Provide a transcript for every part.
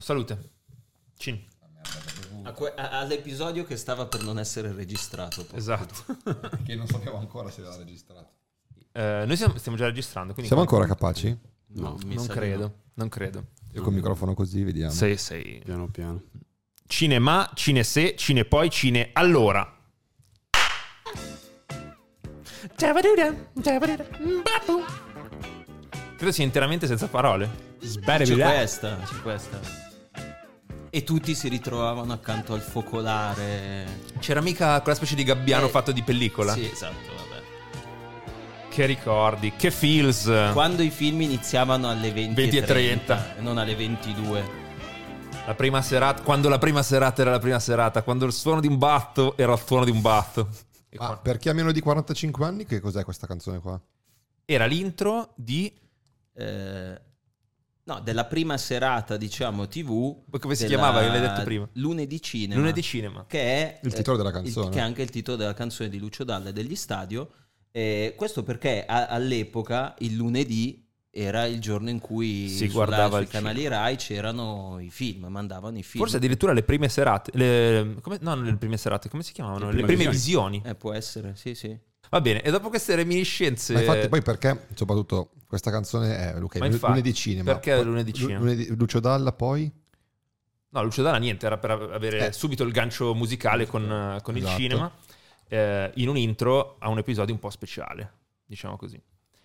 Salute. Cin. All'episodio che stava per non essere registrato. Esatto. Che non sappiamo ancora se l'ha registrato. Noi stiamo già registrando. Siamo ancora capaci? No, non credo. Non credo. Io col microfono così vediamo. Sei. Piano piano. Cinema, cine se, cine poi, cine allora. Credo sia interamente senza parole. C'è questa. E tutti si ritrovavano accanto al focolare. C'era mica quella specie di gabbiano fatto di pellicola? Sì, esatto, vabbè. Che ricordi, che feels. Quando i film iniziavano alle 20:30 e non alle 22. La prima serata, quando la prima serata era la prima serata, quando il suono di un batto era il suono di un batto. Per chi ha meno di 45 anni, che cos'è questa canzone qua? Era l'intro di... No, della prima serata, diciamo, TV. Come si chiamava, che l'hai detto prima? Lunedì Cinema. Lunedì Cinema. Che è il titolo della canzone. che è anche il titolo della canzone di Lucio Dalla e degli Stadio. Questo perché all'epoca il lunedì era il giorno in cui si guardava sui canali Rai c'erano i film, mandavano i film. Forse addirittura le prime serate, non le prime serate, come si chiamavano? Le prime visioni. Può essere, sì. Va bene, e dopo queste reminiscenze... Ma infatti poi perché, soprattutto, questa canzone è Lunedì Cinema. Perché Lunedì Cinema? Lucio Dalla poi? No, Lucio Dalla niente, era per avere subito il gancio musicale con il Esatto. cinema, in un intro a un episodio un po' speciale, diciamo così.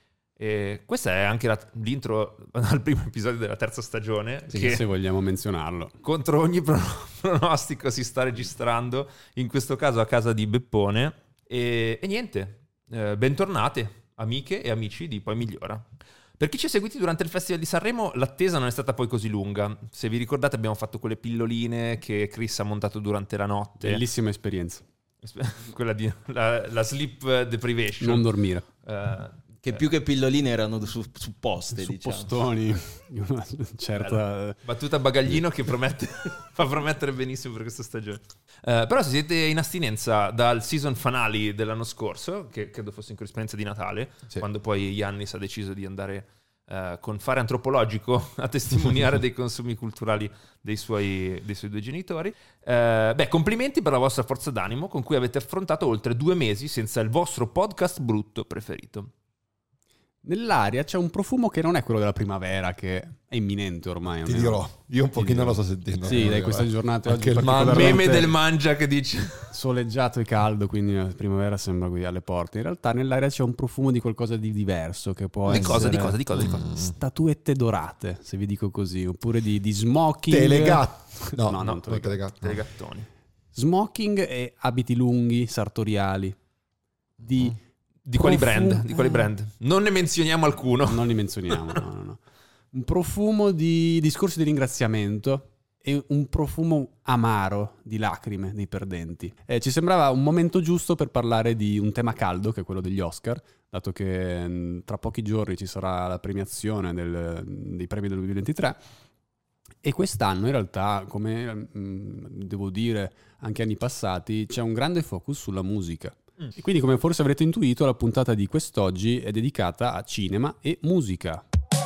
E questa è anche l'intro al primo episodio della terza stagione, Sì, che se vogliamo menzionarlo. contro ogni pronostico si sta registrando, in questo caso a casa di Beppone. E niente, bentornate amiche e amici di Poi Migliora. Per chi ci ha seguiti durante il Festival di Sanremo, l'attesa non è stata poi così lunga. Se vi ricordate, abbiamo fatto quelle pilloline che Chris ha montato durante la notte. Bellissima esperienza. Quella di la sleep deprivation. Non dormire. Che più che pilloline erano supposte, Su diciamo. postoni di una certa... Battuta bagaglino che fa promettere benissimo per questa stagione. Però se siete in astinenza dal season finale dell'anno scorso, che credo fosse in corrispondenza di Natale, sì, quando poi Yannis ha deciso di andare con fare antropologico a testimoniare dei consumi culturali dei suoi due genitori, complimenti per la vostra forza d'animo con cui avete affrontato oltre 2 mesi senza il vostro podcast brutto preferito. Nell'aria c'è un profumo che non è quello della primavera, che è imminente ormai. Ti dirò, io un pochino lo sto sentendo. Sì, dai, questa giornata anche oggi il Meme del mangia che dice soleggiato e caldo, quindi la primavera sembra qui alle porte. In realtà nell'aria c'è un profumo di qualcosa di diverso, che può Di essere... cosa? Statuette dorate, se vi dico così, oppure di smoking. Telegatto. No, non telegatto. Telegattoni. Smoking e abiti lunghi, sartoriali. Di quali brand? Non ne menzioniamo alcuno. Non li menzioniamo, no. Un profumo di discorsi di ringraziamento e un profumo amaro di lacrime dei perdenti. Ci sembrava un momento giusto per parlare di un tema caldo, che è quello degli Oscar, dato che tra pochi giorni ci sarà la premiazione dei premi del 2023. E quest'anno in realtà, come devo dire anche anni passati, c'è un grande focus sulla musica. E quindi, come forse avrete intuito, la puntata di quest'oggi è dedicata a cinema e musica.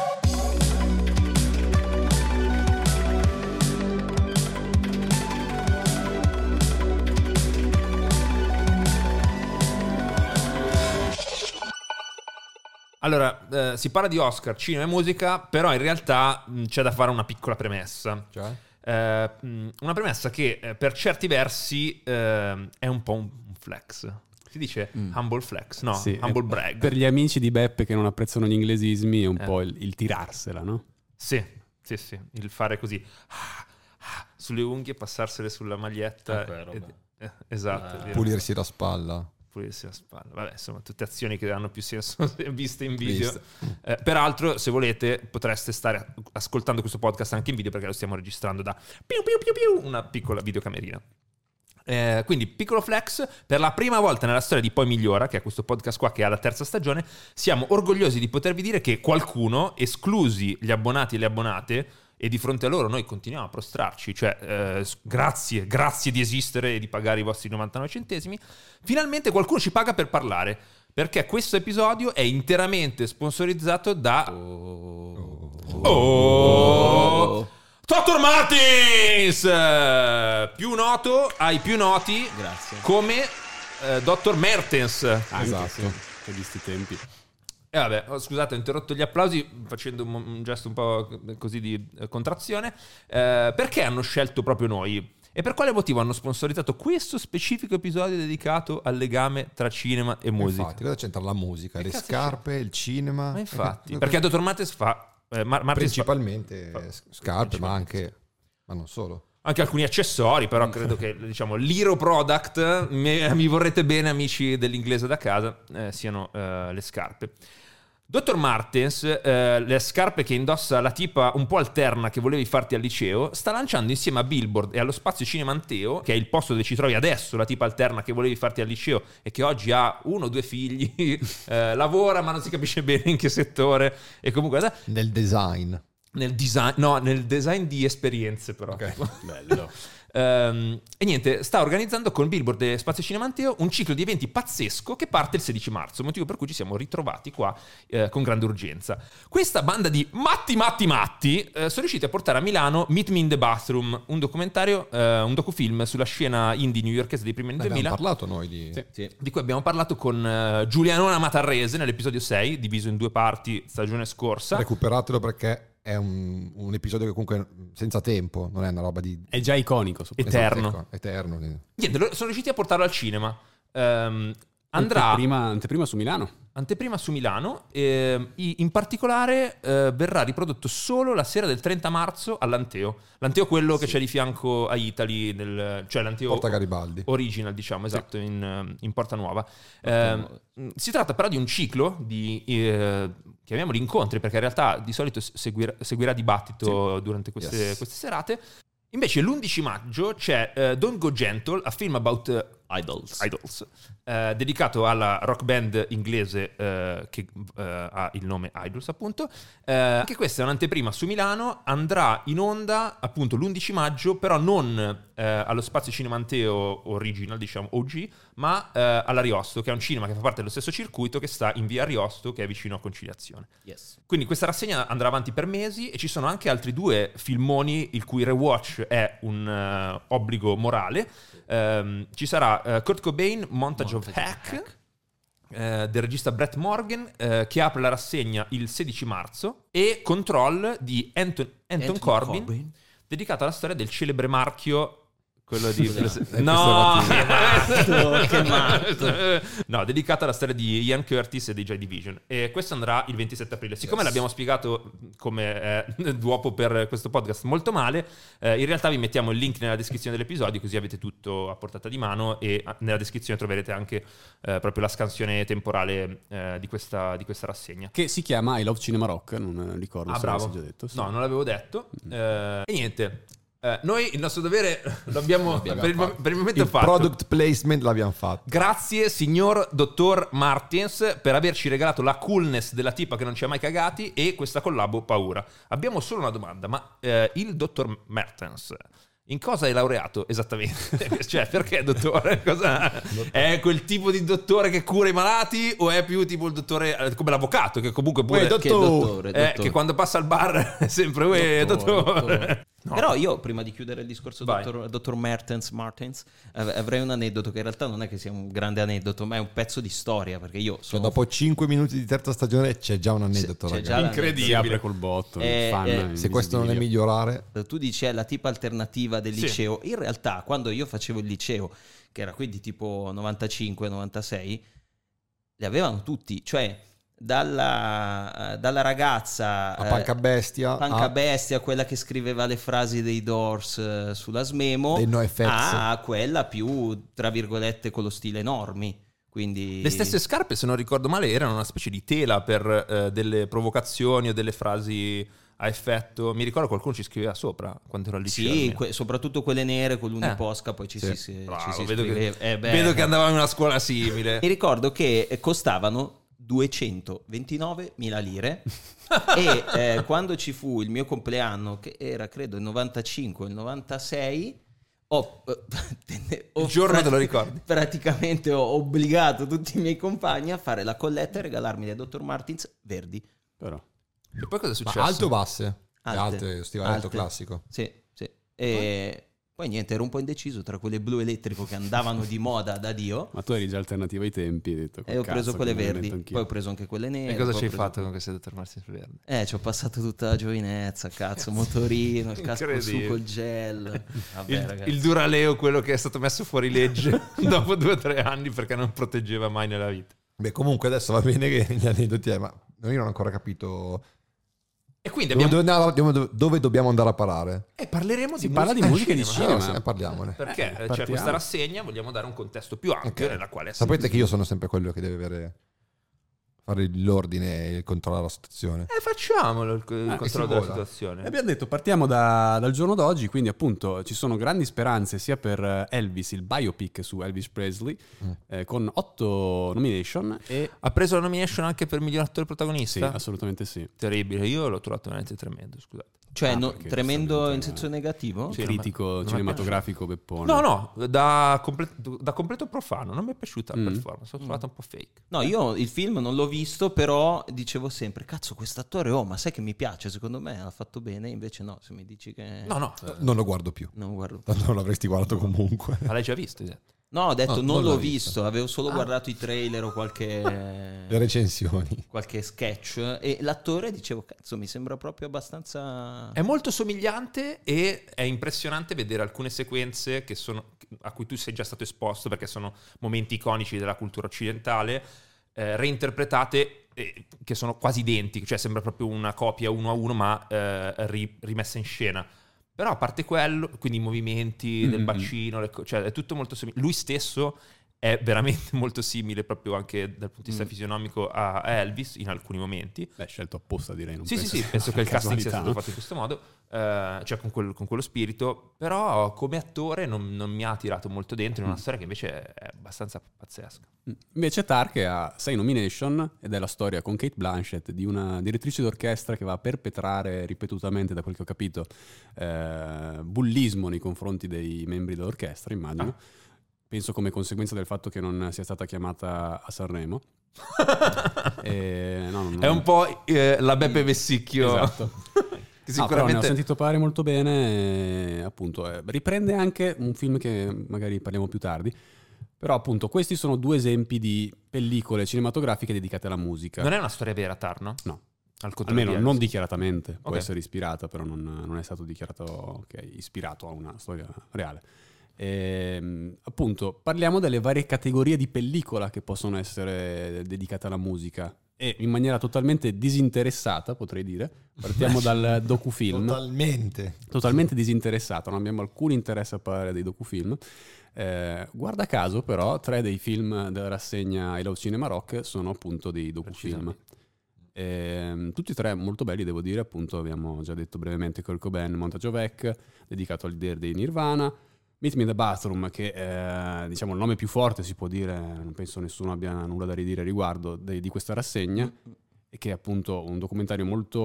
Allora, si parla di Oscar, cinema e musica, però in realtà c'è da fare una piccola premessa. Cioè? Una premessa che per certi versi è un po' un flex. Si dice humble flex, no? Sì, humble brag. Per gli amici di Beppe che non apprezzano gli inglesismi è un po' il tirarsela, no? Sì. Il fare così sulle unghie, passarsele sulla maglietta. Esatto. Pulirsi la spalla. Pulirsi la spalla. Vabbè, insomma, tutte azioni che hanno più senso viste in video. Peraltro, se volete, potreste stare ascoltando questo podcast anche in video, perché lo stiamo registrando da una piccola videocamerina. Quindi piccolo flex, per la prima volta nella storia di Poi Migliora, che è questo podcast qua che ha la terza stagione, siamo orgogliosi di potervi dire che qualcuno, esclusi gli abbonati e le abbonate, e di fronte a loro noi continuiamo a prostrarci, cioè grazie di esistere e di pagare i vostri 99 centesimi, finalmente qualcuno ci paga per parlare, perché questo episodio è interamente sponsorizzato da Dottor Martins, più noto ai più noti, Grazie. come Dottor Mertens. Anche Esatto. per questi tempi. E vabbè, scusate, ho interrotto gli applausi facendo un gesto un po' così di contrazione. Perché hanno scelto proprio noi? E per quale motivo hanno sponsorizzato questo specifico episodio dedicato al legame tra cinema e musica? Infatti, cosa c'entra la musica? Che Le cazzo scarpe, il cinema? Ma infatti, perché Dottor Martens fa... Martens Principalmente scarpe, ma non solo. anche alcuni accessori, però credo che, diciamo, l'hero product, mi vorrete bene amici dell'inglese da casa, siano le scarpe. Dottor Martens, le scarpe che indossa la tipa un po' alterna che volevi farti al liceo, sta lanciando insieme a Billboard e allo Spazio Cinema Anteo, che è il posto dove ci trovi adesso, la tipa alterna che volevi farti al liceo e che oggi ha 1 o 2 figli, lavora ma non si capisce bene in che settore, e comunque Nel design. nel design di esperienze, però. Ok. Bello. E niente, sta organizzando con Billboard e Spazio Cinema Anteo un ciclo di eventi pazzesco che parte il 16 marzo, motivo per cui ci siamo ritrovati qua con grande urgenza. Questa banda di matti sono riusciti a portare a Milano Meet Me in the Bathroom, un documentario, un docufilm sulla scena indie newyorkese dei primi anni Abbiamo 2000, parlato noi di... Sì. di cui abbiamo parlato con Giulianona Matarrese nell'episodio 6, diviso in 2 parti stagione scorsa. Recuperatelo perché è un episodio che comunque senza tempo, non è una roba di... È già iconico. Eterno. Esatto, eterno. Niente, sono riusciti a portarlo al cinema. Andrà Anteprima su Milano. anteprima su Milano, in particolare verrà riprodotto solo la sera del 30 marzo all'Anteo. L'Anteo quello che c'è di fianco a Italy, cioè l'Anteo Porta Garibaldi. original, diciamo, esatto, in Porta Nuova. Si tratta però di un ciclo di, chiamiamoli incontri, perché in realtà di solito seguirà dibattito durante queste serate. Invece l'11 maggio c'è Don't Go Gentle, a film about idols, dedicato alla rock band inglese che ha il nome Idols, appunto. Anche questa è un'anteprima su Milano, andrà in onda appunto l'11 maggio, però non allo Spazio Cinema Anteo original, diciamo OG, ma all'Ariosto, che è un cinema che fa parte dello stesso circuito, che sta in via Ariosto, che è vicino a Conciliazione. Yes. Quindi questa rassegna andrà avanti per mesi e ci sono anche altri 2 filmoni il cui rewatch è un obbligo morale. Ci sarà Kurt Cobain, Montage of Hack, del regista Brett Morgan, che apre la rassegna il 16 marzo, e Control di Anton Corbin, dedicato alla storia del celebre marchio, quello di... No! Che matto. No, dedicato alla storia di Ian Curtis e dei Joy Division. E questo andrà il 27 aprile. Siccome l'abbiamo spiegato come duopo per questo podcast molto male, in realtà vi mettiamo il link nella descrizione dell'episodio, così avete tutto a portata di mano, e nella descrizione troverete anche proprio la scansione temporale di questa rassegna. Che si chiama I Love Cinema Rock, non ricordo se bravo. l'avessi già detto. Sì. No, non l'avevo detto. E niente. Noi il nostro dovere l'abbiamo per il momento il fatto. Product placement l'abbiamo fatto. Grazie signor Dottor Martins per averci regalato la coolness della tipa che non ci ha mai cagati e questa collabo paura. Abbiamo solo una domanda, ma il Dottor Martins in cosa è laureato esattamente? Cioè, perché dottore? È quel tipo di dottore che cura i malati, o è più tipo il dottore come l'avvocado, che comunque pure dottore. che quando passa al bar è sempre dottore. No. Però io, prima di chiudere il discorso Vai. dottor Martins, avrei un aneddoto che in realtà non è che sia un grande aneddoto, ma è un pezzo di storia, perché io sono... Dopo 5 minuti di terza stagione c'è già un aneddoto, C'è ragazzi. già Incredibile. Si apre col botto, il fan Se questo non è invisibile. migliorare... Tu dici è la tipa alternativa del Sì. liceo. In realtà, quando io facevo il liceo, che era quindi tipo 95-96, li avevano tutti, cioè dalla ragazza A Panca Bestia, Panca Bestia, quella che scriveva le frasi dei Doors sulla Smemo, dei NoFX. a quella più, tra virgolette, con lo stile Normi. Quindi... Le stesse scarpe, se non ricordo male, erano una specie di tela per delle provocazioni o delle frasi a effetto. Mi ricordo qualcuno ci scriveva sopra quando ero al liceo. Sì, soprattutto quelle nere con l'uniposca, poi ci Sì. si Bravo, ci vedo scriveva. vedo che andavamo in una scuola simile. Mi ricordo che costavano 229.000 lire e quando ci fu il mio compleanno, che era credo il 95 il 96, Il giorno te lo ricordi? praticamente ho obbligato tutti i miei compagni a fare la colletta e regalarmi le Dr. Martins verdi. Però. E poi cosa è Ma successo? alte o basse? Alte, stivaletto Alte. classico. Sì. E poi niente, ero un po' indeciso tra quelle blu elettrico che andavano di moda da Dio, Ma tu eri già alternativa ai tempi, hai detto, e ho cazzo, preso quelle che me ne verdi, metto anch'io. poi ho preso anche quelle nere. E cosa poi ci hai ho preso- fatto con queste Dr. Martens verde? ci ho passato tutta la giovinezza, cazzo, motorino, il casco su Incredibile. col gel. Vabbè, ragazzi. Il Duraleo, quello che è stato messo fuori legge dopo 2 o 3 anni perché non proteggeva mai nella vita. Beh, comunque adesso va bene che gli aneddoti ma io non ho ancora capito E quindi dove dobbiamo andare a parare. parleremo Si di parla di musica e di cinema. cinema. Parliamone. Perché c'è partiamo. questa rassegna, vogliamo dare un contesto più ampio Ok. nella quale Sapete che io sono sempre quello che deve fare l'ordine e controllare la situazione. facciamolo il controllo si della vola. situazione. E abbiamo detto partiamo dal giorno d'oggi, quindi appunto ci sono grandi speranze sia per Elvis, il biopic su Elvis Presley, con 8 nomination e... Ha preso la nomination anche per miglior attore Sì, protagonista? assolutamente sì. Terribile, io l'ho trovato veramente tremendo, scusate. Cioè, perché tremendo giustamente, in senso negativo? Sì, Critico non mi è cinematografico Beppone. No, da completo profano, non mi è piaciuta la performance, l'ho trovata un po' fake. No, io il film non l'ho visto, però dicevo sempre, cazzo, quest'attore, ma sai che mi piace, secondo me ha fatto bene, invece no, se mi dici che... No, Non lo guardo più. Non guardo. Tanto non l'avresti guardato comunque. ma l'hai già visto, esatto. No, ho detto No, non non l'ho l'ho visto. visto, avevo solo guardato i trailer o qualche Le recensioni. sketch, e l'attore dicevo, cazzo, mi sembra proprio abbastanza... È molto somigliante e è impressionante vedere alcune sequenze a cui tu sei già stato esposto perché sono momenti iconici della cultura occidentale, reinterpretate che sono quasi identiche, cioè sembra proprio una copia 1-1 ma rimessa in scena. Però a parte quello, quindi i movimenti del bacino, cioè è tutto molto simile. Lui stesso è veramente molto simile proprio anche dal punto di vista fisionomico a Elvis in alcuni momenti. Beh, scelto apposta direi. Non Sì, penso che il casting sia stato fatto in questo modo, cioè con quello spirito, però come attore non mi ha tirato molto dentro in una storia che invece è abbastanza pazzesca. Invece Tark ha 6 nomination ed è la storia con Kate Blanchett di una direttrice d'orchestra che va a perpetrare ripetutamente, da quel che ho capito, bullismo nei confronti dei membri dell'orchestra, immagino. Penso come conseguenza del fatto che non sia stata chiamata a Sanremo. È un po' la Beppe Vessicchio. Esatto. Che No, però ne ho sicuramente sentito parlare molto bene, appunto, riprende anche un film che magari parliamo più tardi, però appunto questi sono 2 esempi di pellicole cinematografiche dedicate alla musica. non è una storia vera, Tar, no? No, Al contrario almeno di non Elvis. dichiaratamente, può Ok. essere ispirata, però non è stato dichiarato che è ispirato a una storia reale. Appunto, parliamo delle varie categorie di pellicola che possono essere dedicate alla musica e in maniera totalmente disinteressata, potrei dire. Partiamo dal docufilm. Totalmente disinteressato, non abbiamo alcun interesse a parlare dei docufilm. Guarda caso però 3 dei film della rassegna I Love Cinema Rock sono appunto dei docufilm. Tutti e 3 molto belli, devo dire. Appunto abbiamo già detto brevemente Kurt Cobain, Montage of Heck, dedicato al leader dei Nirvana. Meet Me in the Bathroom, che è diciamo il nome più forte, si può dire, non penso nessuno abbia nulla da ridire a riguardo di questa rassegna, e che è appunto un documentario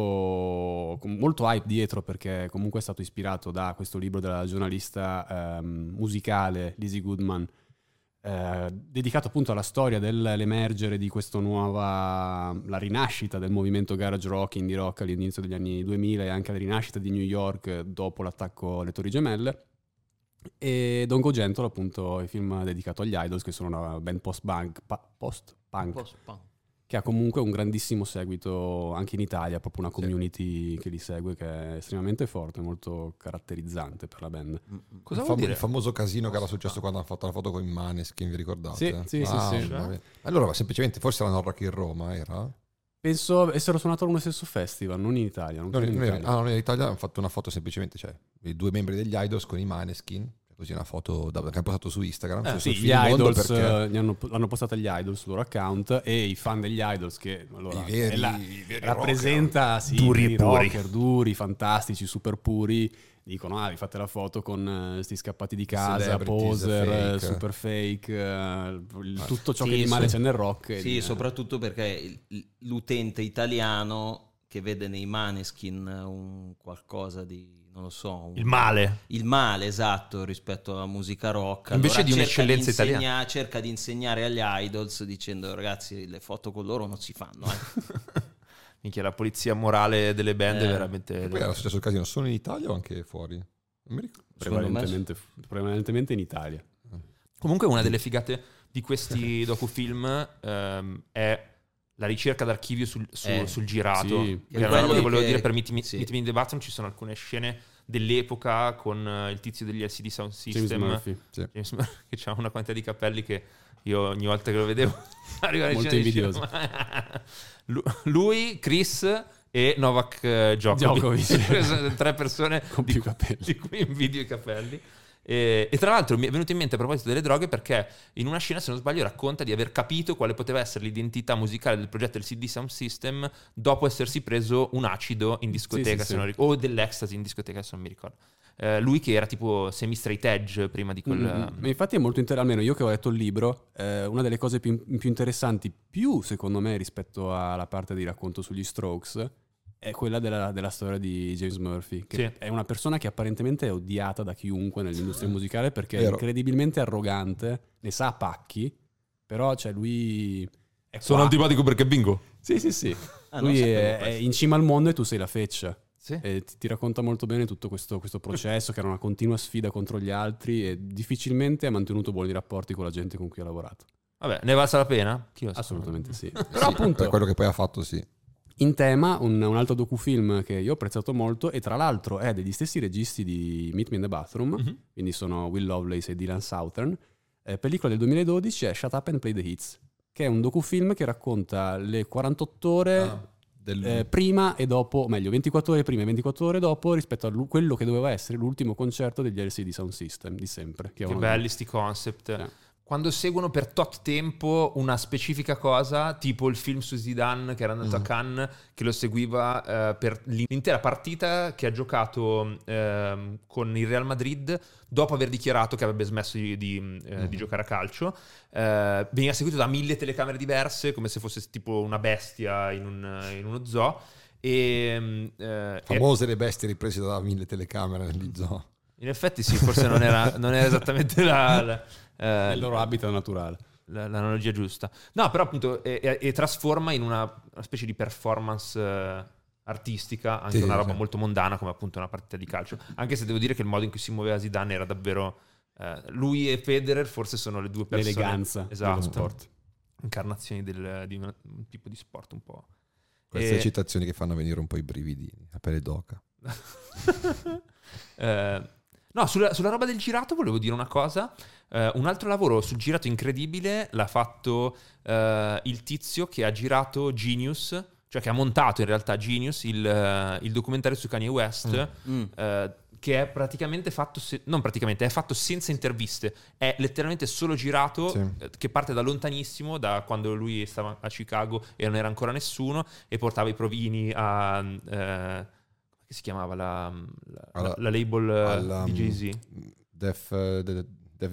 con molto hype dietro, perché comunque è stato ispirato da questo libro della giornalista musicale Lizzie Goodman, dedicato appunto alla storia dell'emergere di questa la rinascita del movimento garage rock, indie rock all'inizio degli anni 2000 e anche la rinascita di New York dopo l'attacco alle Torri Gemelle. E Don't Go Gentle, appunto, il film dedicato agli Idols, che sono una band post-punk che ha comunque un grandissimo seguito anche in Italia, proprio una community che li segue, che è estremamente forte, molto caratterizzante per la band. Cosa vuol dire? Il famoso casino che era successo quando hanno fatto la foto con i Maneskin, vi ricordate? Sì. vabbè. Allora semplicemente forse erano Rock in Roma, era? Penso essero suonato allo stesso festival, non in Italia. Non credo in Italia. Non in Italia hanno fatto una foto semplicemente, cioè i 2 membri degli Idols con i Maneskin, così una foto che hanno postato su Instagram. Sì, sul gli Filmondo, Idols perché l'hanno postata gli Idols sul loro account, e i fan degli Idols che allora, i veri rappresenta sì, Duri i e puri. rocker duri, fantastici, super puri, dicono vi fate la foto con sti scappati di casa, Celebrities, poser, fake. super fake, tutto ciò che Sì, di male c'è nel rock. Sì, soprattutto perché l'utente italiano che vede nei Maneskin un qualcosa di, non lo so, Il male. il male, esatto, rispetto alla musica rock. Invece di cerca un'eccellenza italiana. cerca di insegnare agli Idols dicendo: ragazzi, le foto con loro non si fanno. minchia, la polizia morale delle band è veramente... E poi era successo il casino solo in Italia o anche fuori? Non mi ricordo. Prevalentemente in Italia. Comunque una delle figate di questi docufilm è la ricerca d'archivio sul girato. Sì. Che è una roba che volevo dire per Meet Meet Me in the Bathroom. Ci sono alcune scene dell'epoca con il tizio degli LCD Sound System, James Murphy, che ha una quantità di capelli che io ogni volta che lo vedevo arriva molto invidioso. Lui, Chris e Novak Djokovic. 3 persone con più capelli, di cui invidio i capelli. E tra l'altro mi è venuto in mente a proposito delle droghe, perché in una scena, se non sbaglio, racconta di aver capito quale poteva essere l'identità musicale del progetto del CD Sound System dopo essersi preso un acido in discoteca, o dell'ecstasy in discoteca, se non mi ricordo. Lui che era tipo semi-straight edge prima di quel... Ma infatti è molto almeno io che ho letto il libro, una delle cose più interessanti, secondo me rispetto alla parte di racconto sugli Strokes, è quella della storia di James Murphy, che è una persona che apparentemente è odiata da chiunque nell'industria musicale perché è incredibilmente arrogante, ne sa a pacchi, però lui è Sono antipatico perché bingo. Sì. Lui è in cima al mondo e tu sei la feccia. Sì. E ti racconta molto bene tutto questo processo, che era una continua sfida contro gli altri, e difficilmente ha mantenuto buoni rapporti con la gente con cui ha lavorato. Vabbè, ne è valsa la pena? Chi lo sa? Assolutamente sì. Però appunto... Per quello che poi ha fatto, sì. In tema, un altro docufilm che io ho apprezzato molto, e tra l'altro è degli stessi registi di Meet Me in the Bathroom, quindi sono Will Lovelace e Dylan Southern, pellicola del 2012 è Shut Up and Play the Hits, che è un docufilm che racconta le 48 ore prima e dopo, o meglio 24 ore prima e 24 ore dopo, rispetto a quello che doveva essere l'ultimo concerto degli LCD Sound System di sempre. Che belli sti concept. Quando seguono per tot tempo una specifica cosa, tipo il film su Zidane che era andato a Cannes, che lo seguiva per l'intera partita che ha giocato con il Real Madrid dopo aver dichiarato che avrebbe smesso di giocare a calcio. Veniva seguito da 1000 telecamere diverse, come se fosse tipo una bestia in uno zoo. Famose le bestie riprese da 1000 telecamere negli zoo. In effetti sì, forse non era esattamente il loro habitat naturale, l'analogia giusta. No, però appunto e trasforma in una specie di performance artistica anche una roba molto mondana come appunto una partita di calcio, anche se devo dire che il modo in cui si muoveva Zidane era davvero lui e Federer forse sono le due persone, l'eleganza dello sport, incarnazioni di un tipo di sport un po'. Queste citazioni che fanno venire un po' i brividi a pelle d'oca. No, sulla roba del girato volevo dire una cosa. Un altro lavoro sul girato incredibile l'ha fatto il tizio che ha girato Genius, cioè che ha montato in realtà Genius, il documentario su Kanye West, che è praticamente fatto, è fatto senza interviste, è letteralmente solo girato, che parte da lontanissimo, da quando lui stava a Chicago e non era ancora nessuno, e portava i provini a... che si chiamava la label di Jay-Z? Def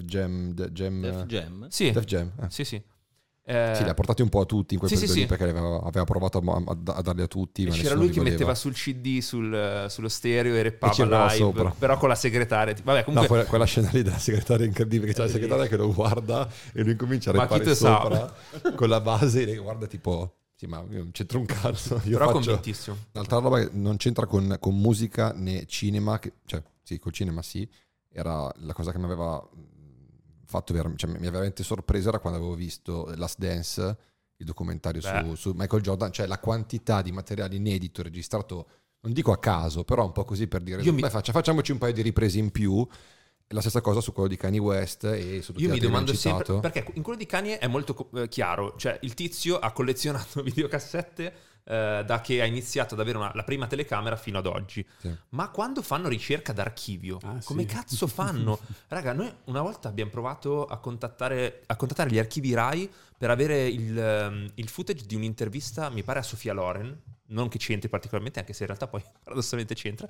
Jam. Sì. Def Jam. Sì. Sì, li ha portati un po' a tutti in quel periodo lì, perché aveva provato a darli a tutti. Ma c'era lui che metteva sul CD sullo stereo e rappava live sopra, però con la segretaria. Vabbè, comunque... No, quella scena lì della segretaria incredibile, che c'è la segretaria che lo guarda e lui comincia a rappare sopra con la base e lei guarda tipo... Sì, ma io non c'entro un cazzo. Però convintissimo. Un'altra roba che non c'entra con musica né cinema, cioè sì, col cinema sì, era la cosa che mi aveva fatto mi aveva veramente sorpreso, era quando avevo visto Last Dance, il documentario su Michael Jordan, cioè la quantità di materiale inedito registrato, non dico a caso, però un po' così per dire, facciamoci un paio di riprese in più. La stessa cosa su quello di Kanye West e su tutti. Io mi domando sempre, perché in quello di Kanye è molto chiaro, cioè il tizio ha collezionato videocassette da che ha iniziato ad avere la prima telecamera fino ad oggi. Sì. Ma quando fanno ricerca d'archivio, come cazzo fanno? Raga, noi una volta abbiamo provato a contattare gli archivi Rai per avere il footage di un'intervista, mi pare a Sofia Loren, non che c'entri particolarmente, anche se in realtà poi paradossalmente c'entra.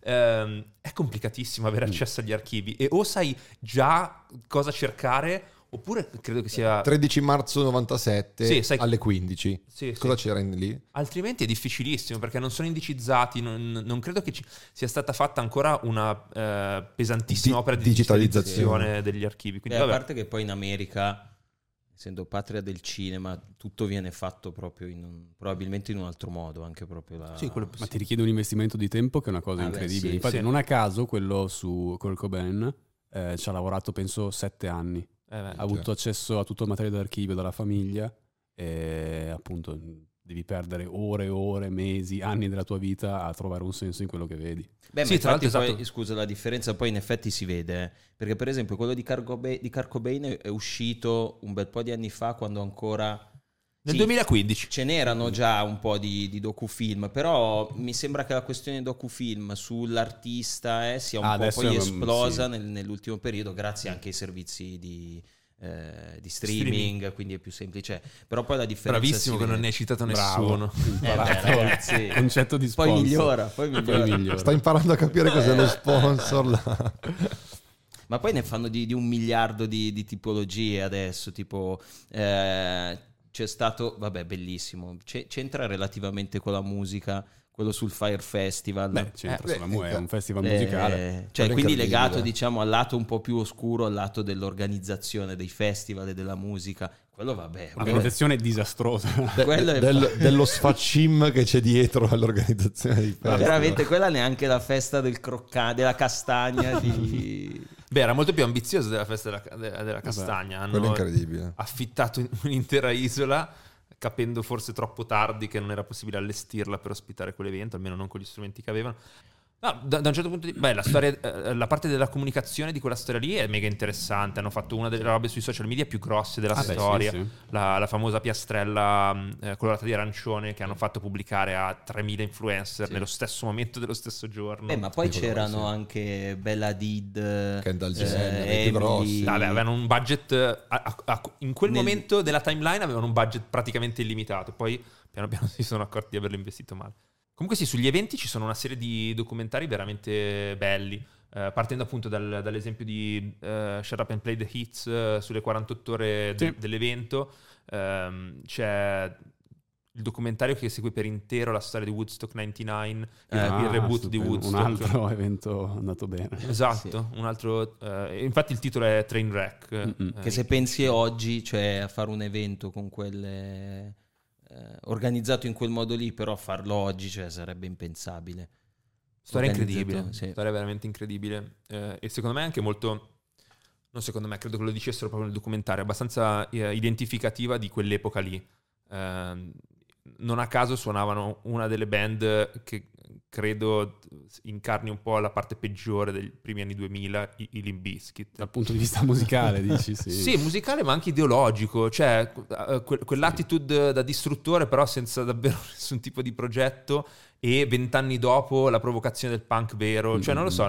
È complicatissimo avere accesso agli archivi, e o sai già cosa cercare, oppure credo che sia 13 marzo 97 alle 15. Cosa c'era lì? Altrimenti è difficilissimo, perché non sono indicizzati, non credo che sia stata fatta ancora una pesantissima opera di digitalizzazione degli archivi. Quindi, a parte che poi in America, essendo patria del cinema, tutto viene fatto proprio probabilmente in un altro modo, anche proprio ma ti richiede un investimento di tempo che è una cosa incredibile. sì, Infatti sì. non a caso quello su Kurt Cobain ci ha lavorato penso 7 anni. Ha avuto accesso a tutto il materiale d'archivio dalla famiglia e appunto devi perdere ore e ore, mesi, anni della tua vita a trovare un senso in quello che vedi. Beh, Sì, ma tra l'altro, infatti poi, esatto. scusa, la differenza poi in effetti si vede, perché per esempio quello di Kurt Cobain è uscito un bel po' di anni fa, quando ancora... Nel Sì, 2015. ce n'erano già un po' di docufilm, però mi sembra che la questione docufilm sull'artista sia un po' adesso poi è esplosa sì. nell'ultimo periodo, grazie anche ai servizi di streaming, quindi è più semplice. Però poi la differenza Bravissimo si che non vede. ne hai citato Bravo. nessuno. Ragazzi, Concetto di sponsor. poi migliora. Poi migliora. Sta imparando a capire cos'è lo sponsor là. Ma poi ne fanno di 1 miliardo di tipologie adesso, tipo c'è stato, vabbè, bellissimo, c'entra relativamente con la musica, quello sul Fire Festival. Beh, c'entra è un festival musicale. Cioè, Quello quindi incredibile. legato, diciamo, al lato un po' più oscuro, al lato dell'organizzazione dei festival e della musica. Quello, vabbè, L'organizzazione è disastrosa. quello è Dello sfacim che c'è dietro all'organizzazione di festival. veramente, quella neanche la festa della castagna di... Beh, era molto più ambizioso della festa della castagna. Quello è Hanno incredibile. affittato un'intera isola, capendo forse troppo tardi che non era possibile allestirla per ospitare quell'evento, almeno non con gli strumenti che avevano. No, da un certo punto di vista, la storia, la parte della comunicazione di quella storia lì è mega interessante. Hanno fatto una delle robe sui social media più grosse della storia. Sì. La famosa piastrella colorata di arancione che hanno fatto pubblicare a 3.000 influencer nello stesso momento dello stesso giorno. ma poi Quello, c'erano sì. anche Bella Hadid, Kendall Jenner, i più grossi. Vabbè, avevano un budget in quel momento della timeline avevano un budget praticamente illimitato, poi piano piano si sono accorti di averlo investito male. Comunque sì, sugli eventi ci sono una serie di documentari veramente belli, partendo appunto dall'esempio di Shut Up and Play the Hits sulle 48 ore dell'evento. C'è il documentario che segue per intero la storia di Woodstock 99, il reboot di Woodstock. Un altro evento andato bene. Esatto, un altro. Infatti il titolo è Trainwreck. che se pensi oggi, cioè a fare un evento con quelle organizzato in quel modo lì, però farlo oggi, cioè, sarebbe impensabile. Storia incredibile, Sì. storia veramente incredibile. E secondo me anche molto, non secondo me, credo che lo dicessero proprio nel documentario, abbastanza identificativa di quell'epoca lì. Non a caso suonavano una delle band che credo incarni un po' la parte peggiore dei primi anni 2000, i Limp Bizkit. Dal punto di vista musicale, dici, sì. Sì, musicale ma anche ideologico, cioè quell'attitude da distruttore però senza davvero nessun tipo di progetto, e 20 anni dopo la provocazione del punk vero, cioè non lo so,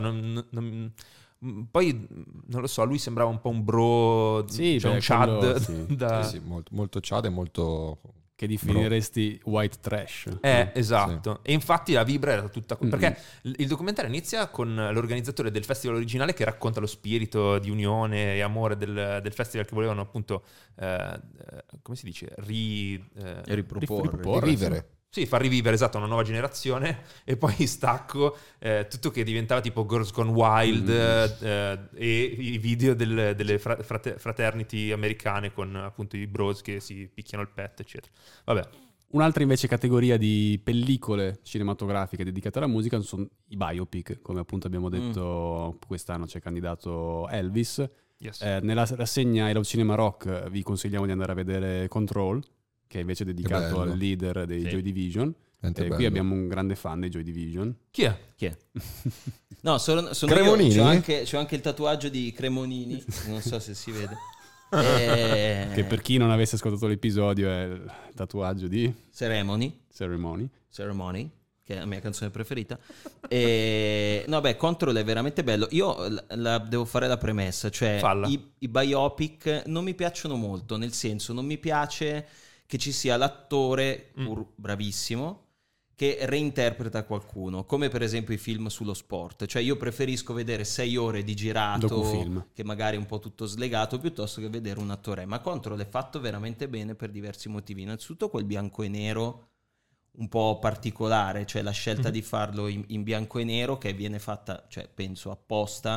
poi non lo so, lui sembrava un po' un bro, Sì, cioè un quello, Chad sì. da... Sì, molto Chad e molto... Che definiresti white trash. Esatto. E infatti la vibra era tutta... Perché il documentario inizia con l'organizzatore del festival originale che racconta lo spirito di unione e amore del festival, che volevano appunto, come si dice? Riproporre. Rivivere. Sì, far rivivere, esatto, una nuova generazione. E poi stacco tutto che diventava tipo Girls Gone Wild e i video delle fraternity americane con appunto i bros che si picchiano il petto, eccetera. Vabbè. Un'altra invece categoria di pellicole cinematografiche dedicate alla musica sono i biopic, come appunto abbiamo detto quest'anno c'è candidato Elvis. Yes. Nella rassegna Hello Cinema Rock vi consigliamo di andare a vedere Control, che è invece dedicato al leader dei Joy Division. Qui abbiamo un grande fan dei Joy Division. Chi è? No, sono Cremonini? io, c'ho anche il tatuaggio di Cremonini, non so se si vede. Che per chi non avesse ascoltato l'episodio è il tatuaggio di Ceremony, che è la mia canzone preferita. No, beh, Control è veramente bello. Io devo fare la premessa, cioè i biopic non mi piacciono molto, nel senso non mi piace che ci sia l'attore, pur bravissimo, che reinterpreta qualcuno, come per esempio i film sullo sport. Cioè io preferisco vedere 6 ore di girato, docufilm, che magari è un po' tutto slegato, piuttosto che vedere un attore. Ma Control è fatto veramente bene per diversi motivi. Innanzitutto quel bianco e nero un po' particolare, cioè la scelta di farlo in bianco e nero, che viene fatta, cioè penso apposta,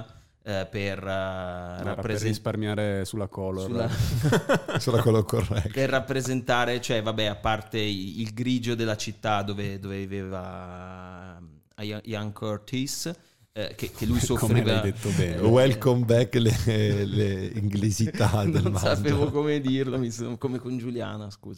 per risparmiare sulla color. Sulla color correct. Per rappresentare, cioè vabbè, a parte il grigio della città dove viveva Ian Curtis, che lui soffriva. Come l'hai detto bene. Welcome back le inglesità del mondo. Non sapevo come dirlo, come con Giuliana, scusa.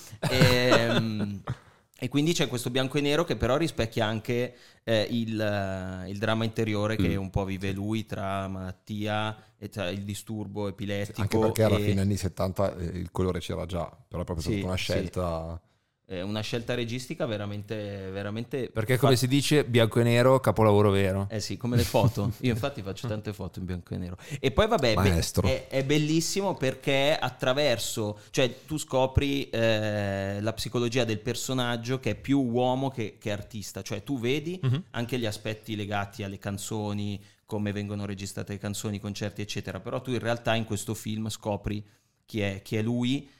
E quindi c'è questo bianco e nero che però rispecchia anche il dramma interiore che un po' vive lui tra malattia e tra il disturbo epilettico. Anche perché alla fine anni 70 il colore c'era già, però è proprio stata una scelta... Una scelta registica veramente perché come si dice bianco e nero, capolavoro vero. Sì, come le foto. Io infatti faccio tante foto in bianco e nero. E poi vabbè, è bellissimo perché attraverso, cioè tu scopri la psicologia del personaggio che è più uomo che artista, cioè tu vedi anche gli aspetti legati alle canzoni, come vengono registrate le canzoni, i concerti eccetera, però tu in realtà in questo film scopri chi è lui.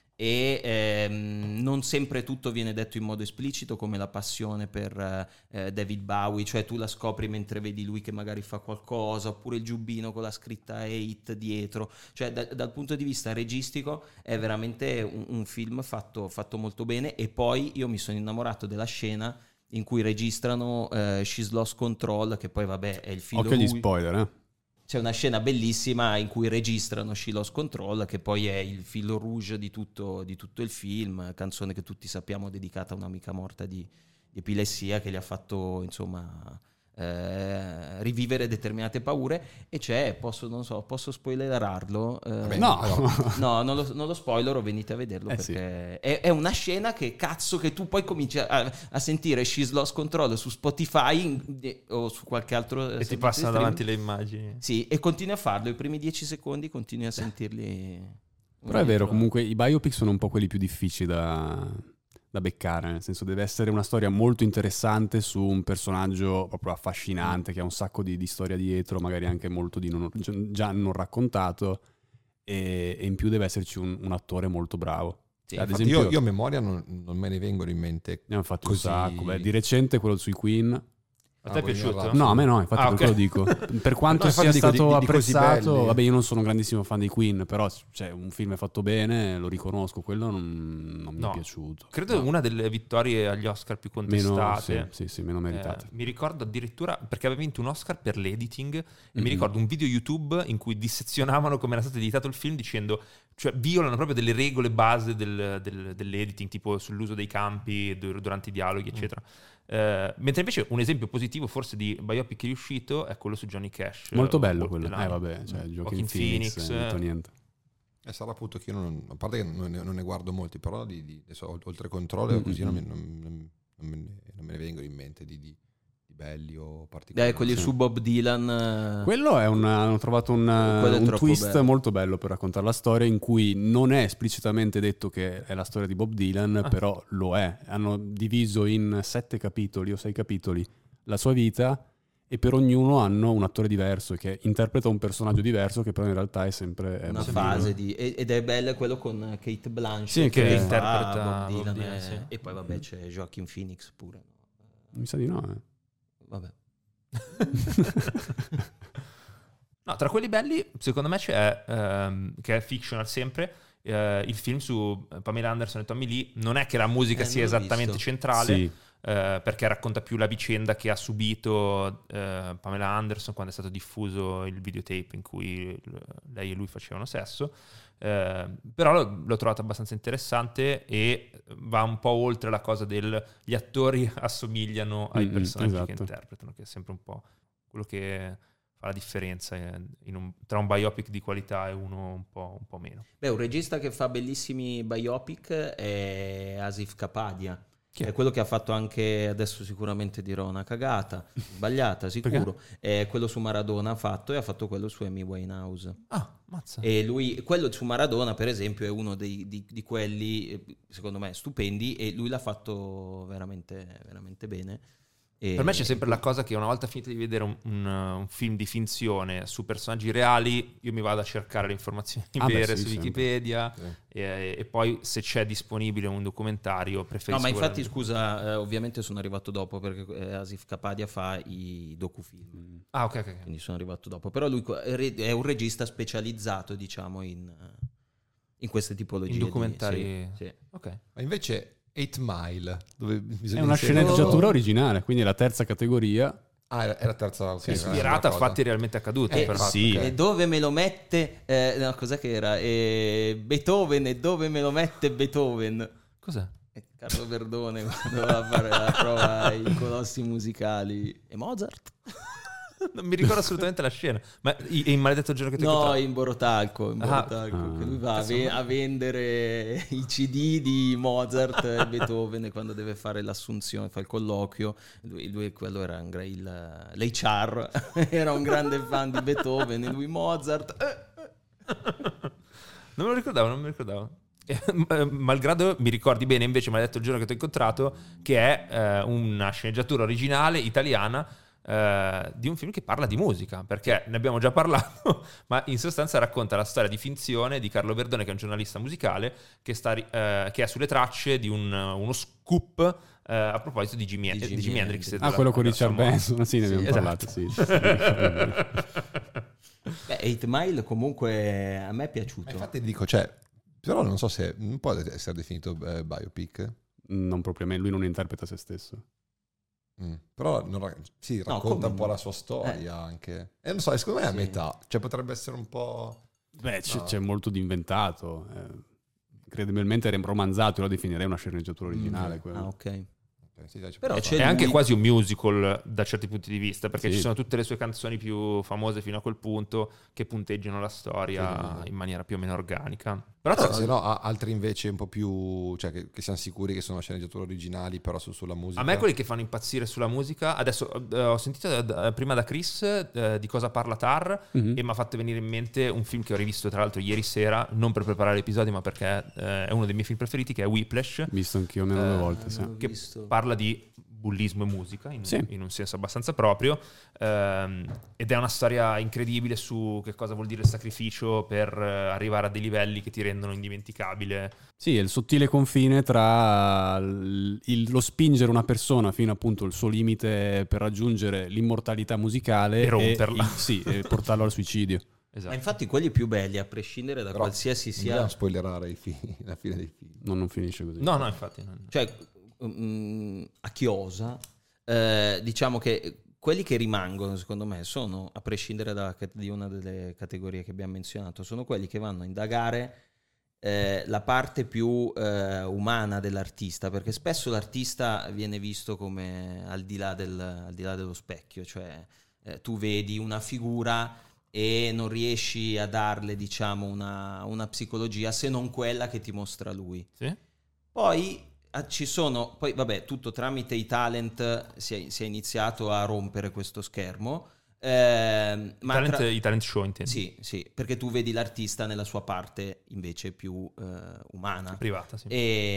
E non sempre tutto viene detto in modo esplicito, come la passione per David Bowie, cioè tu la scopri mentre vedi lui che magari fa qualcosa, oppure il giubbino con la scritta Hate dietro, cioè dal punto di vista registico è veramente un film fatto molto bene. E poi io mi sono innamorato della scena in cui registrano She's Lost Control, che poi vabbè è il filo occhio agli spoiler, C'è una scena bellissima in cui registrano She Lost Control, che poi è il fil rouge di tutto il film, canzone che tutti sappiamo dedicata a un'amica morta di epilessia, che gli ha fatto insomma rivivere determinate paure. E posso spoilerarlo? No, non lo spoilerò, venite a vederlo perché sì. È una scena che tu poi cominci a sentire She's Lost Control su Spotify o su qualche altro e ti passano davanti le immagini. Sì, e continui a farlo, i primi 10 secondi continui a sentirli. Però è vero, comunque i biopic sono un po' quelli più difficili da beccare, nel senso deve essere una storia molto interessante su un personaggio proprio affascinante che ha un sacco di storia dietro, magari anche molto già non raccontato, e in più deve esserci un attore molto bravo. Sì, ad esempio io a memoria non me ne vengono in mente. Ne hanno fatto così... un sacco. Di recente quello sui Queen. A te è piaciuto? No, a me no, infatti per quello dico. Per quanto sia stato apprezzato, vabbè, io non sono un grandissimo fan dei Queen, però cioè, un film è fatto bene, lo riconosco, quello non mi è piaciuto. Credo una delle vittorie agli Oscar più contestate. Meno meritate. Mi ricordo addirittura perché aveva vinto un Oscar per l'editing e mi ricordo un video YouTube in cui dissezionavano come era stato editato il film dicendo, cioè violano proprio delle regole base dell'editing, tipo sull'uso dei campi durante i dialoghi, eccetera. Mentre invece un esempio positivo forse di biopic riuscito è quello su Johnny Cash, molto bello quello, vabbè, cioè Joaquin Phoenix, niente. Sarà appunto che io a parte che non ne guardo molti, però adesso, oltre controllo così non me ne vengono in mente di belli o particolari. Quelli su Bob Dylan. Quello hanno trovato un twist bello, molto bello per raccontare la storia, in cui non è esplicitamente detto che è la storia di Bob Dylan, però lo è. Hanno diviso in 7 capitoli o 6 capitoli la sua vita, e per ognuno hanno un attore diverso che interpreta un personaggio diverso, che però in realtà è sempre una fase ed è bello quello con Kate Blanchett, sì, che interpreta Bob Dylan, sì. E poi vabbè c'è Joaquin Phoenix pure. Mi sa di no, Vabbè. No, tra quelli belli secondo me c'è che è fictional sempre, il film su Pamela Anderson e Tommy Lee. Non è che la musica sia esattamente centrale, sì. Perché racconta più la vicenda che ha subito Pamela Anderson quando è stato diffuso il videotape in cui lei e lui facevano sesso, però l'ho trovato abbastanza interessante e va un po' oltre la cosa gli attori assomigliano ai personaggi che interpretano, che è sempre un po' quello che fa la differenza tra un biopic di qualità e uno un po' meno. Un regista che fa bellissimi biopic è Asif Kapadia. È quello che ha fatto anche, adesso sicuramente dirò una cagata, sbagliata sicuro, è quello su Maradona ha fatto quello su Amy Winehouse. Mazza. E lui, quello su Maradona per esempio, è uno di quelli secondo me stupendi, e lui l'ha fatto veramente, veramente bene. Per me c'è sempre la cosa che una volta finito di vedere un film di finzione su personaggi reali, io mi vado a cercare le informazioni vere su Wikipedia e poi se c'è disponibile un documentario preferisco... No, ma infatti scusa, ovviamente sono arrivato dopo perché Asif Kapadia fa i docufilm. Ah, ok. Quindi sono arrivato dopo. Però lui è un regista specializzato, diciamo, in queste tipologie. In documentari. Sì. Ok. Ma invece 8 Mile, dove è una sceneggiatura originale, quindi è la terza categoria. Ah, è la terza. Okay, ispirata a fatti realmente accaduti. Sì. E dove me lo mette? No, cos'è che era? Beethoven, e dove me lo mette Beethoven? Cos'è? Carlo Verdone quando va a fare la prova ai colossi musicali. E Mozart? Non mi ricordo assolutamente la scena. Ma in Maledetto giorno che ti No, in Borotalco. Che lui va a vendere i CD di Mozart e Beethoven quando deve fare l'assunzione, fa il colloquio. Lui quello era l'HR, era un grande fan di Beethoven e lui Mozart. Non me lo ricordavo. Malgrado mi ricordi bene invece Maledetto il giorno che ti ho incontrato, che è una sceneggiatura originale italiana di un film che parla di musica, perché ne abbiamo già parlato, ma in sostanza racconta la storia di finzione di Carlo Verdone, che è un giornalista musicale che è sulle tracce di uno scoop a proposito di Jimi Hendrix. Quello con Richard Benson, sì, ne abbiamo parlato, sì. Beh, 8 Mile comunque a me è piaciuto. Infatti dico, però non so se non può essere definito biopic. Non propriamente, lui non interpreta se stesso. Però racconta un po' la sua storia anche. E non so, secondo me è a metà. Potrebbe essere un po'... Beh, c'è molto di inventato. Credibilmente romanzato, io lo definirei una sceneggiatura originale. Ah, ok. Però è anche quasi un musical da certi punti di vista, perché ci sono tutte le sue canzoni più famose fino a quel punto che punteggiano la storia in maniera più o meno organica. Però se no altri invece un po' più, che siamo sicuri che sono sceneggiature originali, però sulla musica. A me quelli che fanno impazzire sulla musica, adesso ho sentito prima da Chris di cosa parla Tar, e mi ha fatto venire in mente un film che ho rivisto tra l'altro ieri sera, non per preparare l'episodio ma perché è uno dei miei film preferiti, che è Whiplash. Visto anch'io almeno 2 volte, che parla di bullismo e musica in un senso abbastanza proprio, ed è una storia incredibile su che cosa vuol dire il sacrificio per arrivare a dei livelli che ti rendono indimenticabile. Sì, è il sottile confine tra lo spingere una persona fino appunto al suo limite per raggiungere l'immortalità musicale e romperla e portarlo al suicidio. Esatto. Ma infatti quelli più belli, a prescindere da qualsiasi sia... Non spoilerare la fine dei film. Non finisce così. No, infatti non... a chiosa, diciamo che quelli che rimangono secondo me sono, a prescindere di una delle categorie che abbiamo menzionato, sono quelli che vanno a indagare la parte più umana dell'artista, perché spesso l'artista viene visto come al di là dello specchio, cioè tu vedi una figura e non riesci a darle, diciamo, una psicologia se non quella che ti mostra lui. Sì? Poi vabbè, tutto tramite i talent si è iniziato a rompere questo schermo. I talent show, intendi? Sì, perché tu vedi l'artista nella sua parte invece più umana, privata, sì.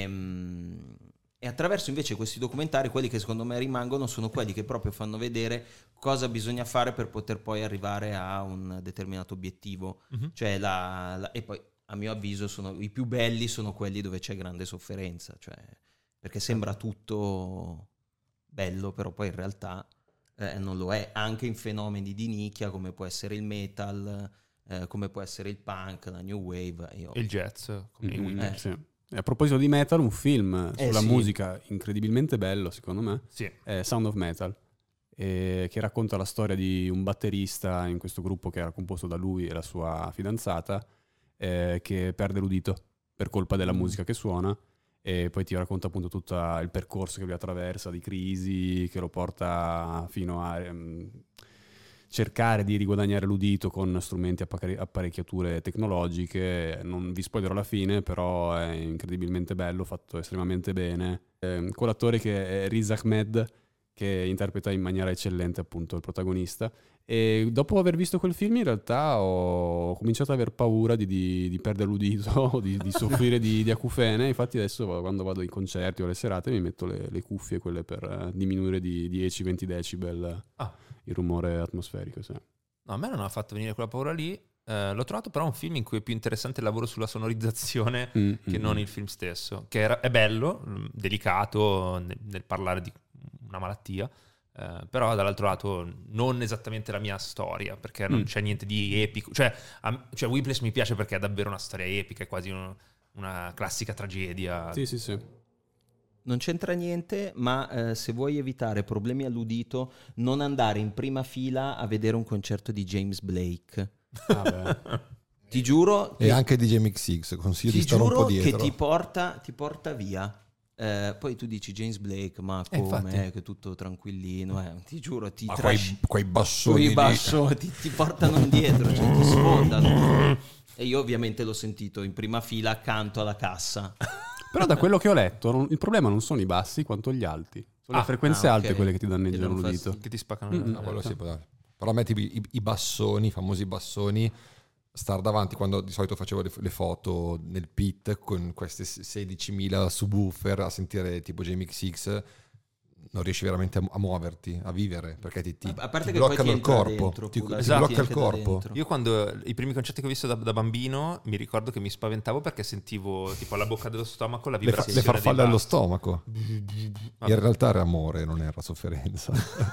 E attraverso invece questi documentari, quelli che secondo me rimangono sono quelli che proprio fanno vedere cosa bisogna fare per poter poi arrivare a un determinato obiettivo. Cioè e poi a mio avviso i più belli sono quelli dove c'è grande sofferenza, cioè perché sembra tutto bello, però poi in realtà non lo è, anche in fenomeni di nicchia come può essere il metal, come può essere il punk, la new wave e il jazz. Sì. E a proposito di metal, un film sulla musica incredibilmente bello, secondo me, è Sound of Metal, che racconta la storia di un batterista in questo gruppo che era composto da lui e la sua fidanzata, che perde l'udito per colpa della musica che suona, e poi ti racconta appunto tutto il percorso che lui attraversa, di crisi che lo porta fino a cercare di riguadagnare l'udito con strumenti, apparecchiature tecnologiche. Non vi spoilerò la fine, però è incredibilmente bello, fatto estremamente bene, con l'attore che è Riz Ahmed, che interpreta in maniera eccellente appunto il protagonista. E dopo aver visto quel film in realtà ho cominciato ad aver paura di perdere l'udito, di soffrire di acufene. Infatti adesso quando vado ai concerti o alle serate mi metto le cuffie, quelle per diminuire di 10-20 decibel il rumore atmosferico. Sì. No, a me non ha fatto venire quella paura lì. L'ho trovato però un film in cui è più interessante il lavoro sulla sonorizzazione che non il film stesso, che è bello, delicato nel parlare di una malattia, però dall'altro lato non esattamente la mia storia, perché non c'è niente di epico. Cioè Whiplash mi piace perché è davvero una storia epica, è quasi una classica tragedia. Sì. Non c'entra niente, ma se vuoi evitare problemi all'udito, non andare in prima fila a vedere un concerto di James Blake. Ti giuro. E anche DJ Mix X, consiglio di stare un po' dietro. Che ti porta via. Poi tu dici James Blake, ma come? Che è tutto tranquillino. Ti giuro, quei bassoni ti portano indietro, cioè ti sfondano. E io ovviamente l'ho sentito in prima fila accanto alla cassa. Però da quello che ho letto il problema non sono i bassi quanto gli alti, sono le frequenze alte quelle che ti danneggiano l'udito, che ti spaccano. Però metti i bassoni, i famosi bassoni, star davanti, quando di solito facevo le foto nel pit con queste 16.000 subwoofer a sentire tipo JMX X, non riesci veramente a muoverti, a vivere, perché ti a parte che bloccano poi il corpo, dentro, ti blocca il corpo. Io quando i primi concerti che ho visto da bambino mi ricordo che mi spaventavo perché sentivo tipo alla bocca dello stomaco la vibrazione, le farfalle allo stomaco. In realtà era amore, non era sofferenza.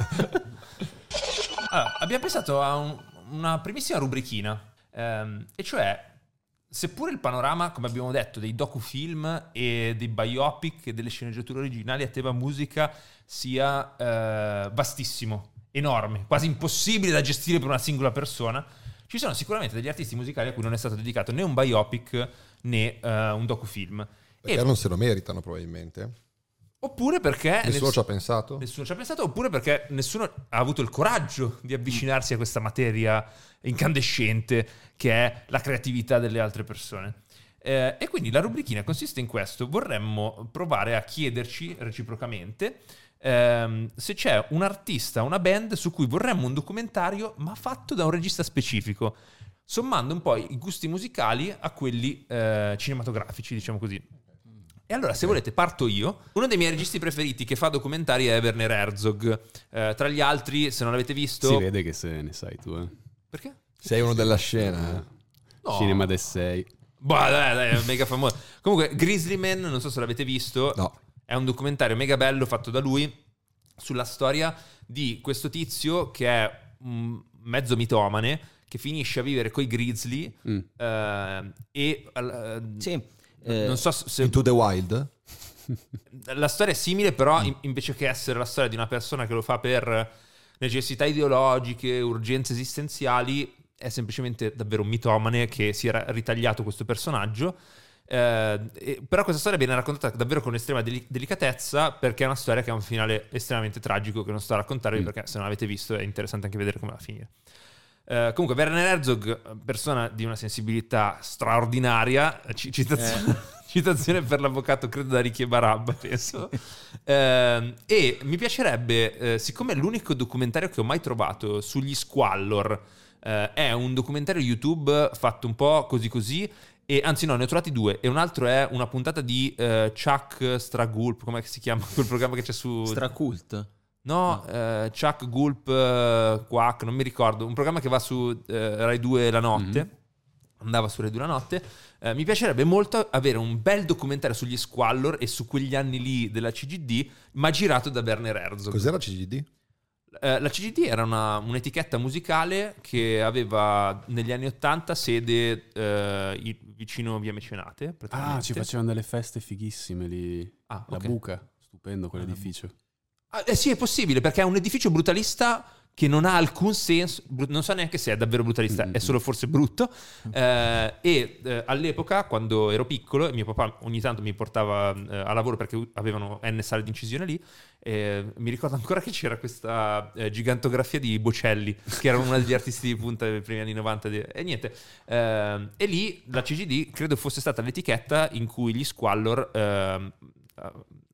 Abbiamo pensato a una primissima rubrichina, e cioè, seppure il panorama, come abbiamo detto, dei docufilm e dei biopic e delle sceneggiature originali a tema musica sia vastissimo, enorme, quasi impossibile da gestire per una singola persona, ci sono sicuramente degli artisti musicali a cui non è stato dedicato né un biopic né un docufilm. Perché non se lo meritano probabilmente. Oppure perché nessuno ci ha pensato? Nessuno ci ha pensato, oppure perché nessuno ha avuto il coraggio di avvicinarsi a questa materia incandescente che è la creatività delle altre persone. E quindi la rubrichina consiste in questo: vorremmo provare a chiederci reciprocamente se c'è un artista, una band su cui vorremmo un documentario ma fatto da un regista specifico, sommando un po' i gusti musicali a quelli cinematografici, diciamo così. E allora, se volete, parto io. Uno dei miei registi preferiti che fa documentari è Werner Herzog. Tra gli altri, se non l'avete visto... Si vede che se ne sai tu, Perché? Sei uno della scena. No. Cinema del 6. Dai, è mega famoso. Comunque, Grizzly Man, non so se l'avete visto. No. È un documentario mega bello fatto da lui sulla storia di questo tizio che è un mezzo mitomane che finisce a vivere coi Grizzly sì. Non so se Into the Wild. La storia è simile, però invece che essere la storia di una persona che lo fa per necessità ideologiche, urgenze esistenziali, è semplicemente davvero un mitomane che si era ritagliato questo personaggio. Però questa storia viene raccontata davvero con estrema delicatezza, perché è una storia che ha un finale estremamente tragico che non sto a raccontarvi, perché se non l'avete visto è interessante anche vedere come va a finire. Comunque Werner Herzog, persona di una sensibilità straordinaria, citazione per l'avvocato, credo da Ricky e Barabba, penso. E mi piacerebbe, siccome è l'unico documentario che ho mai trovato sugli Squallor, è un documentario YouTube fatto un po' così, e anzi no, ne ho trovati due, e un altro è una puntata di Chuck Stragulp, come si chiama quel programma che c'è su... Stracult? No. Chuck Gulp Quack, non mi ricordo, un programma che va su Rai 2 la notte, andava su Rai 2 la notte. Mi piacerebbe molto avere un bel documentario sugli Squallor e su quegli anni lì della CGD, ma girato da Werner Herzog. Cos'era CGD? La CGD era un'etichetta musicale che aveva negli anni 80 sede vicino via Mecenate. Ci facevano delle feste fighissime lì. La Buca, stupendo quell'edificio. Sì, è possibile, perché è un edificio brutalista che non ha alcun senso, non so neanche se è davvero brutalista, è solo forse brutto. All'epoca, quando ero piccolo, mio papà ogni tanto mi portava a lavoro perché avevano N sale di incisione lì, mi ricordo ancora che c'era questa gigantografia di Bocelli, che era uno degli artisti di punta dei primi anni 90, e niente. E lì la CGD credo fosse stata l'etichetta in cui gli Squallor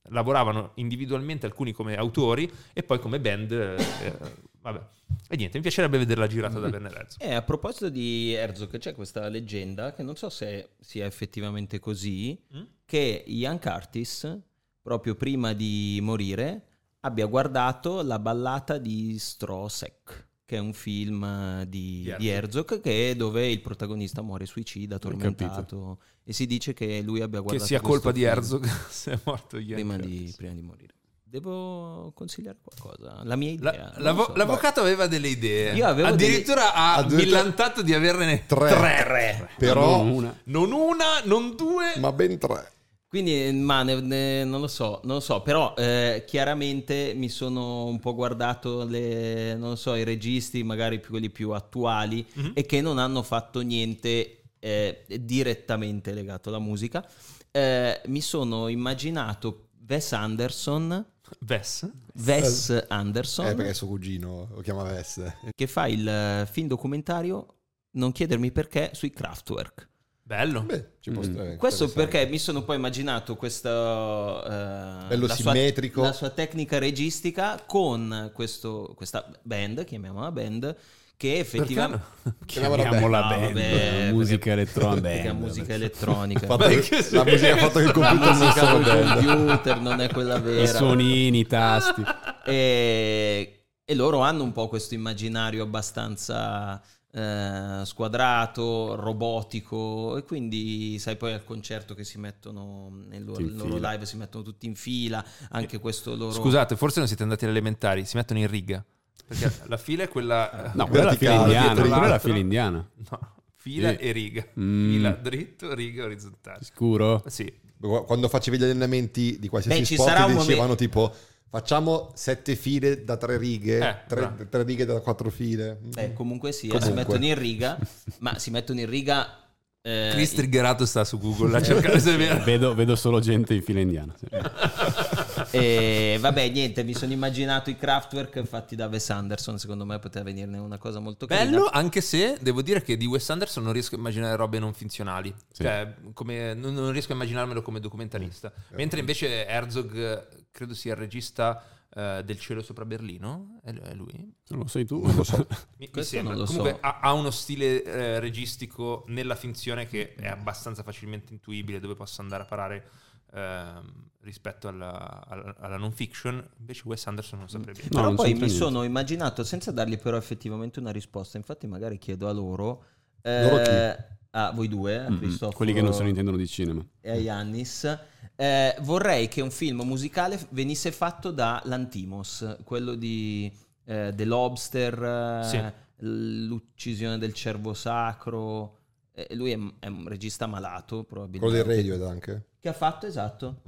lavoravano individualmente, alcuni come autori e poi come band. Vabbè. E niente, mi piacerebbe vederla girata da Werner Herzog. A proposito di Herzog, c'è questa leggenda che non so se sia effettivamente così, che Ian Curtis, proprio prima di morire, abbia guardato la ballata di Strosek, che è un film di Herzog, dove il protagonista muore suicida, tormentato, e si dice che lui abbia guardato che sia colpa di film Herzog se è morto prima di morire. Devo consigliare qualcosa? La mia idea. L'avvocato aveva delle idee. Io avevo addirittura ha millantato di averne tre. Però non una, non due, ma ben 3. Quindi, non lo so, però chiaramente mi sono un po' guardato i registi, magari quelli più attuali, e che non hanno fatto niente direttamente legato alla musica. Mi sono immaginato Wes Anderson, perché suo cugino lo chiama Wes, che fa il film documentario, non chiedermi perché, sui Kraftwerk. Bello. Beh, questo perché mi sono poi immaginato questo bello simmetrico, la sua tecnica registica con questa band, chiamiamola band, che effettivamente chiamiamola band, musica elettronica, perché è musica elettronica. La musica fatta con il computer non è quella vera, i suonini, i tasti, e loro hanno un po' questo immaginario abbastanza squadrato, robotico, e quindi sai, poi al concerto che si mettono nel loro live si mettono tutti in fila, anche questo loro... Scusate, forse non siete andati alle elementari, si mettono in riga, perché la fila è quella no, quella è la fila indiana, no, fila e riga, fila dritto, riga orizzontale. Sicuro? Sì. Quando facevi gli allenamenti di qualsiasi sport dicevano tipo facciamo 7 file da 3 righe, 3 righe da 4 file. Comunque sì, si mettono in riga, ma si mettono in riga. Chris triggerato sta su Google a cercare se è vero. Vedo solo gente in fila indiana. Sì. E vabbè, niente, mi sono immaginato i Kraftwerk fatti da Wes Anderson. Secondo me poteva venirne una cosa molto carina. Bello, anche se devo dire che di Wes Anderson non riesco a immaginare robe non finzionali. Sì. Cioè, non riesco a immaginarmelo come documentarista. Mentre invece Herzog credo sia il regista del cielo sopra Berlino. È lui? Non lo sai tu? Non lo so. mi sembra. Comunque ha uno stile registico nella finzione che è abbastanza facilmente intuibile dove possa andare a parare rispetto alla non fiction. Invece Wes Anderson non saprebbe. No, però poi mi sono immaginato, senza dargli però effettivamente una risposta, infatti magari chiedo a loro a voi due, a Cristoforo, quelli che non se ne intendono di cinema, e a Yannis, vorrei che un film musicale venisse fatto da Lanthimos, quello di The Lobster, sì. L'uccisione del cervo sacro. Lui è un regista malato, probabilmente. Quello del Radiohead anche. Che ha fatto, esatto.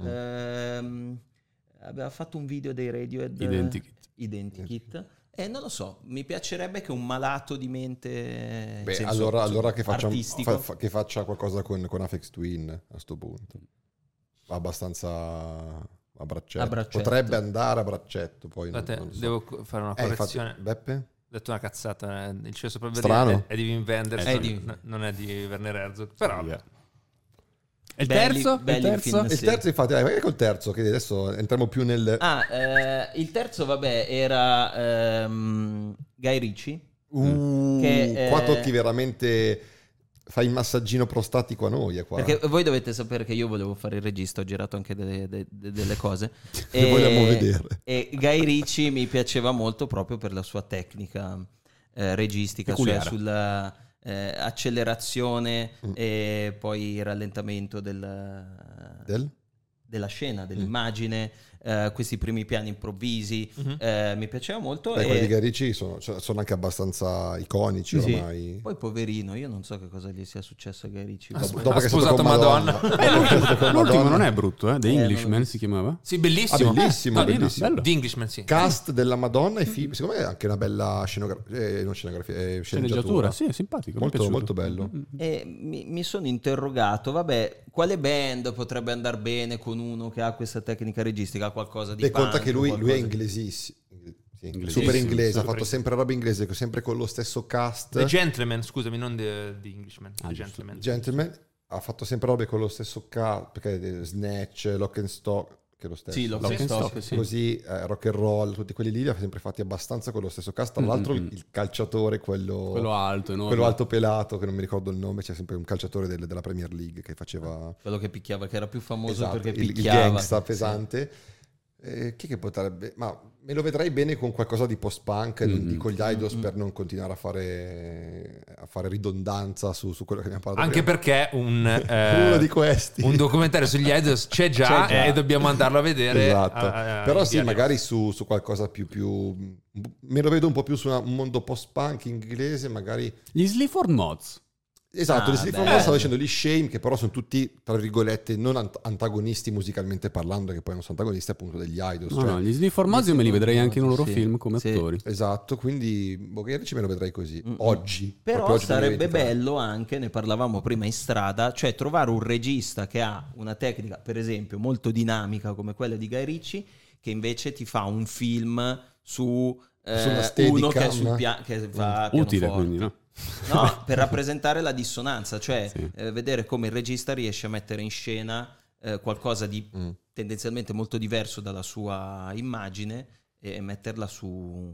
Aveva fatto un video dei Radiohead, Identikit. E non lo so, mi piacerebbe che un malato di mente... Beh, allora che faccia qualcosa con Aphex Twin a sto punto. Abbastanza a braccetto. Potrebbe andare a braccetto. Poi non so. Devo fare una correzione. Beppe? Ho detto una cazzata. Il cielo sopra Berlino è di Wim Wenders, non è di Werner Herzog. Però... E il terzo? Il terzo, infatti, vai col terzo, che adesso entriamo più nel... il terzo, vabbè, era Guy Ritchie. Qua tocchi veramente... Fai il massaggino prostatico a noi qua. Perché voi dovete sapere che io volevo fare il regista, ho girato anche delle cose. Che vogliamo vedere. E Guy Ritchie mi piaceva molto proprio per la sua tecnica registica, cioè sulla... accelerazione e poi il rallentamento della scena, dell'immagine, questi primi piani improvvisi, mi piaceva molto. Quelli di Guy Ritchie sono anche abbastanza iconici ormai. Poi poverino, io non so che cosa gli sia successo a Guy Ritchie. Dopo che è sposato Madonna. L'ultimo non è brutto, The Englishman si chiamava? Sì, bellissimo. Bellissimo. The Englishman, sì. Cast della Madonna e film, secondo me è anche una bella sceneggiatura. Sì, è simpatico. Molto, molto bello. E mi sono interrogato, vabbè, quale band potrebbe andare bene con uno che ha questa tecnica registica? Qualcosa di conta che lui è inglesissimo, super inglese, ha fatto sempre roba inglese, sempre con lo stesso cast. The Gentleman, scusami, non The Englishman. The Gentleman ha fatto sempre robe con lo stesso cast, perché Snatch, Lock and Stock, che è lo stesso. Sì, Lock and Stock, sì. Così Rock and Roll, tutti quelli lì li ha sempre fatti abbastanza con lo stesso cast. Tra l'altro il calciatore, quello alto, enorme. quello alto pelato, che non mi ricordo il nome, c'è sempre un calciatore della Premier League che faceva... Quello che picchiava, che era più famoso, esatto, perché il picchiava. gangsta pesante. Chi che potrebbe... Ma me lo vedrei bene con qualcosa di post-punk, non dico gli Idols per non continuare a fare ridondanza su quello che abbiamo parlato anche prima. Perché uno di questi, un documentario sugli Idols c'è già e dobbiamo andarlo a vedere. Esatto. Però sì, magari su qualcosa più me lo vedo un po' più su un mondo post-punk inglese, magari gli Sleaford Mods. Esatto, stavo dicendo gli Shame, che però sono tutti, tra virgolette, non antagonisti musicalmente parlando, che poi non sono antagonisti appunto degli Idols. No, gli Sleaford Mods io me li vedrei anche in un loro film come attori. Esatto, quindi Bogherci me lo vedrei così, oggi. Però oggi sarebbe bello anche, ne parlavamo prima in strada, cioè trovare un regista che ha una tecnica, per esempio, molto dinamica come quella di Guy Ritchie, che invece ti fa un film su uno che è sul che va utile, quindi, no? No, per rappresentare la dissonanza, cioè vedere come il regista riesce a mettere in scena qualcosa di tendenzialmente molto diverso dalla sua immagine e metterla sul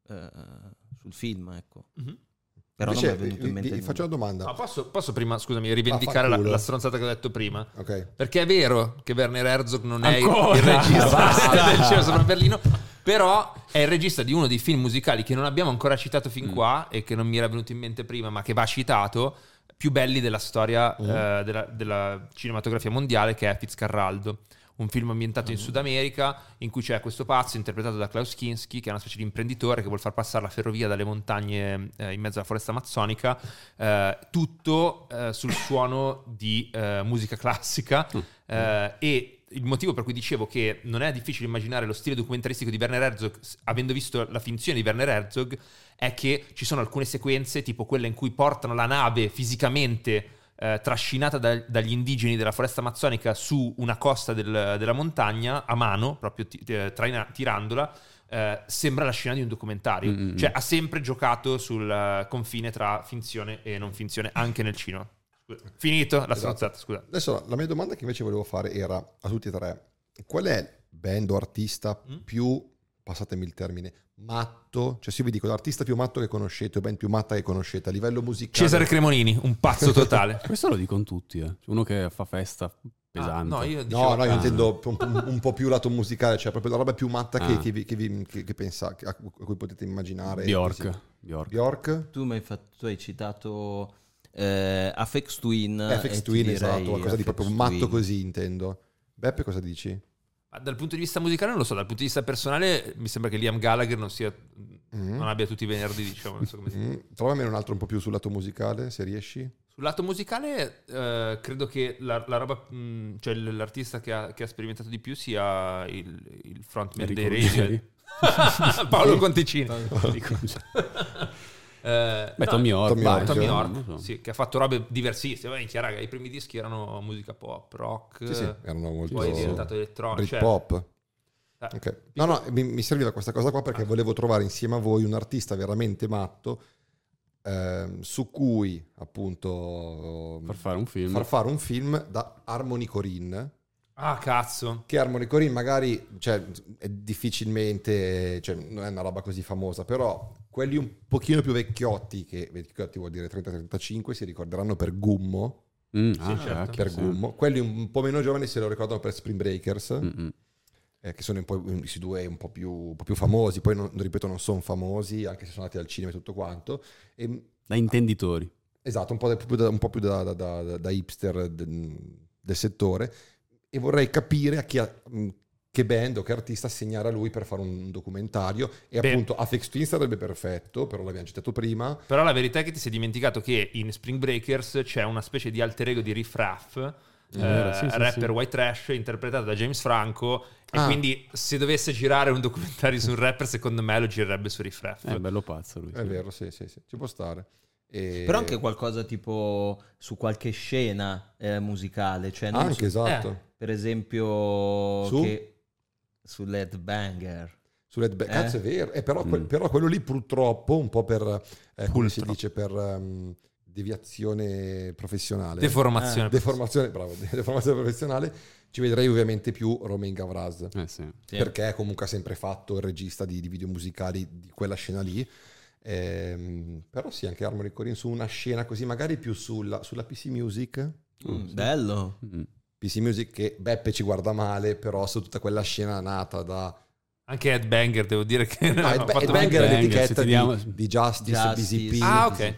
film, ecco. Però invece, non mi è venuto in mente. faccio una domanda. No, posso prima, scusami, rivendicare la stronzata che ho detto prima? Okay. Perché è vero che Werner Herzog non è il regista del Cielo sopra Berlino, però è il regista di uno dei film musicali che non abbiamo ancora citato fin qua e che non mi era venuto in mente prima, ma che va citato, più belli della storia della cinematografia mondiale, che è Fitzcarraldo. Un film ambientato in Sud America, in cui c'è questo pazzo interpretato da Klaus Kinski, che è una specie di imprenditore che vuol far passare la ferrovia dalle montagne in mezzo alla foresta amazzonica, tutto sul suono di musica classica. E il motivo per cui dicevo che non è difficile immaginare lo stile documentaristico di Werner Herzog, avendo visto la finzione di Werner Herzog, è che ci sono alcune sequenze, tipo quella in cui portano la nave fisicamente trascinata dagli indigeni della foresta amazzonica su una costa della montagna a mano, proprio tirandola. Sembra la scena di un documentario. Cioè ha sempre giocato sul confine tra finzione e non finzione anche nel cinema. Finito la stronzata, scusa. Adesso la mia domanda che invece volevo fare era a tutti e tre: qual è il band o artista più, passatemi il termine, matto? Cioè se io vi dico l'artista più matto che conoscete o band più matta che conoscete a livello musicale? Cesare Cremonini, un pazzo totale. Questo lo dicono tutti, Uno che fa festa pesante. Io intendo un po' più lato musicale, cioè proprio la roba più matta che pensa, a cui potete immaginare. Bjork. Tu hai citato Aphex Twin. Aphex Twin, esatto, qualcosa di proprio matto così, intendo. Beppe, cosa dici? Dal punto di vista musicale non lo so, dal punto di vista personale mi sembra che Liam Gallagher non abbia tutti i venerdì, diciamo. Non so come si dice. Trovami un altro un po' più sul lato musicale, se riesci. Sul lato musicale credo che la roba, cioè l'artista che ha sperimentato di più sia il frontman dei Radiohead. Paolo Conticini. Tommy York, sì, che ha fatto robe diversissime. Raga, i primi dischi erano musica pop, rock, sì, erano molto, poi è diventato elettronico, pop. Okay. No, mi serviva questa cosa qua perché volevo trovare insieme a voi un artista veramente matto su cui appunto far fare un film da Harmony Korine. Ah, cazzo. Che Harmony Korine magari, cioè, è difficilmente, cioè, non è una roba così famosa, però quelli un pochino più vecchiotti, che vecchiotti vuol dire 30-35, si ricorderanno per Gummo. Certo. Per Gummo. Quelli un po' meno giovani se lo ricordano per Spring Breakers, che sono un po' questi due un po' più famosi. Poi ripeto, non sono famosi, anche se sono andati al cinema e tutto quanto. Da intenditori. Esatto, un po' più da hipster del settore. E vorrei capire a che band o che artista assegnare a lui per fare un documentario. E appunto Aphex Twin sarebbe perfetto, però l'abbiamo citato prima. Però la verità è che ti sei dimenticato che in Spring Breakers c'è una specie di alter ego di Riff Raff, rapper white trash, interpretato da James Franco. E quindi se dovesse girare un documentario su un rapper, secondo me lo girerebbe su Riff Raff. È bello pazzo lui. È vero, sì, ci può stare. Però anche qualcosa tipo su qualche scena musicale, cioè non anche esatto. Per esempio su Led Banger. Cazzo, è vero. Però quello lì purtroppo un po' per come si dice, per deviazione professionale. Deformazione. Deformazione professionale. Ci vedrei ovviamente più Romain Gavras. Sì. Perché comunque ha sempre fatto il regista di video musicali di quella scena lì. Però sì, anche Harmony Korine su una scena così, magari più sulla PC Music. Bello. PC Music che Beppe ci guarda male, però su tutta quella scena nata da... Anche Headbanger, devo dire che... Headbanger è l'etichetta di Justice, BZP. Ah, ok.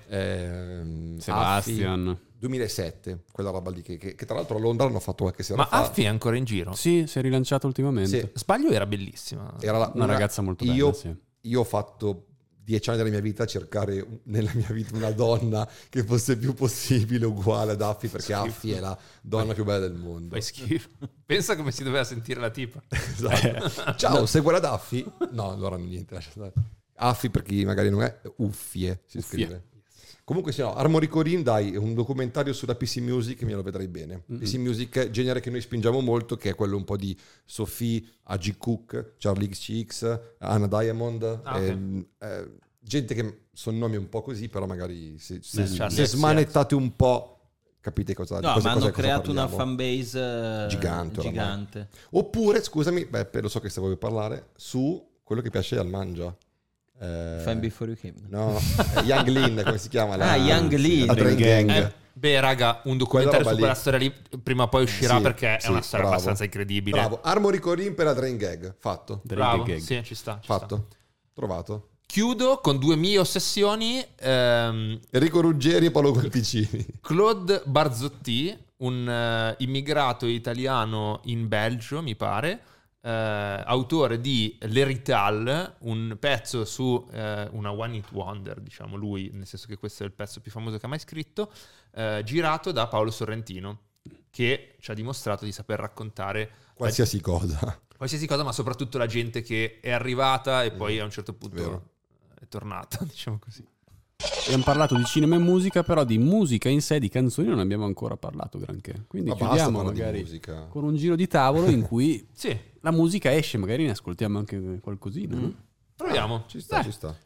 Sebastian. 2007, quella roba lì che tra l'altro a Londra hanno fatto qualche sera fa. Ma Affi è ancora in giro? Sì, si è rilanciato ultimamente. Sì. Sbaglio, era bellissima. Era una ragazza molto bella, sì. Io ho fatto 10 anni della mia vita a cercare nella mia vita una donna che fosse più possibile uguale ad Affi, perché Affi è la donna più bella del mondo. Fai schifo. Pensa come si doveva sentire la tipa. Esatto. Ciao, sei quella d'Affi? No, allora niente. Affi, per chi magari non è, Uffie si scrive. Comunque sì, no, Harmony Korine, dai, un documentario sulla PC Music me lo vedrei bene. PC Music, genere che noi spingiamo molto, che è quello un po' di Sophie, A.G. Cook, Charlie XCX, Anna Diamond, gente che sono nomi un po' così, però magari se smanettate un po' capite cosa. No, ma hanno creato una fanbase gigante. Oppure, scusami, Beppe, lo so che se vuoi parlare, su quello che piace al Mangia. Fan Before You Came. No, Young Lean, come si chiama? Young Lean. La Drain Gang. Beh, raga, un documentario su quella storia lì prima o poi uscirà, perché è una storia abbastanza incredibile. Bravo, Harmony Korine per la Drain Gang, fatto. Bravo, sì, ci sta. Fatto, trovato. Chiudo con due mie ossessioni. Enrico Ruggeri e Paolo Conticini. Claude Barzotti, un immigrato italiano in Belgio, mi pare, autore di L'Hérital, un pezzo su una one hit wonder, diciamo lui, nel senso che questo è il pezzo più famoso che ha mai scritto, girato da Paolo Sorrentino, che ci ha dimostrato di saper raccontare qualsiasi cosa, ma soprattutto la gente che è arrivata e poi a un certo punto è tornata, diciamo così. Abbiamo parlato di cinema e musica, però di musica in sé, di canzoni non abbiamo ancora parlato granché. Quindi chiudiamo magari con un giro di tavolo in cui la musica esce, magari ne ascoltiamo anche qualcosina. No? Proviamo. Ci sta.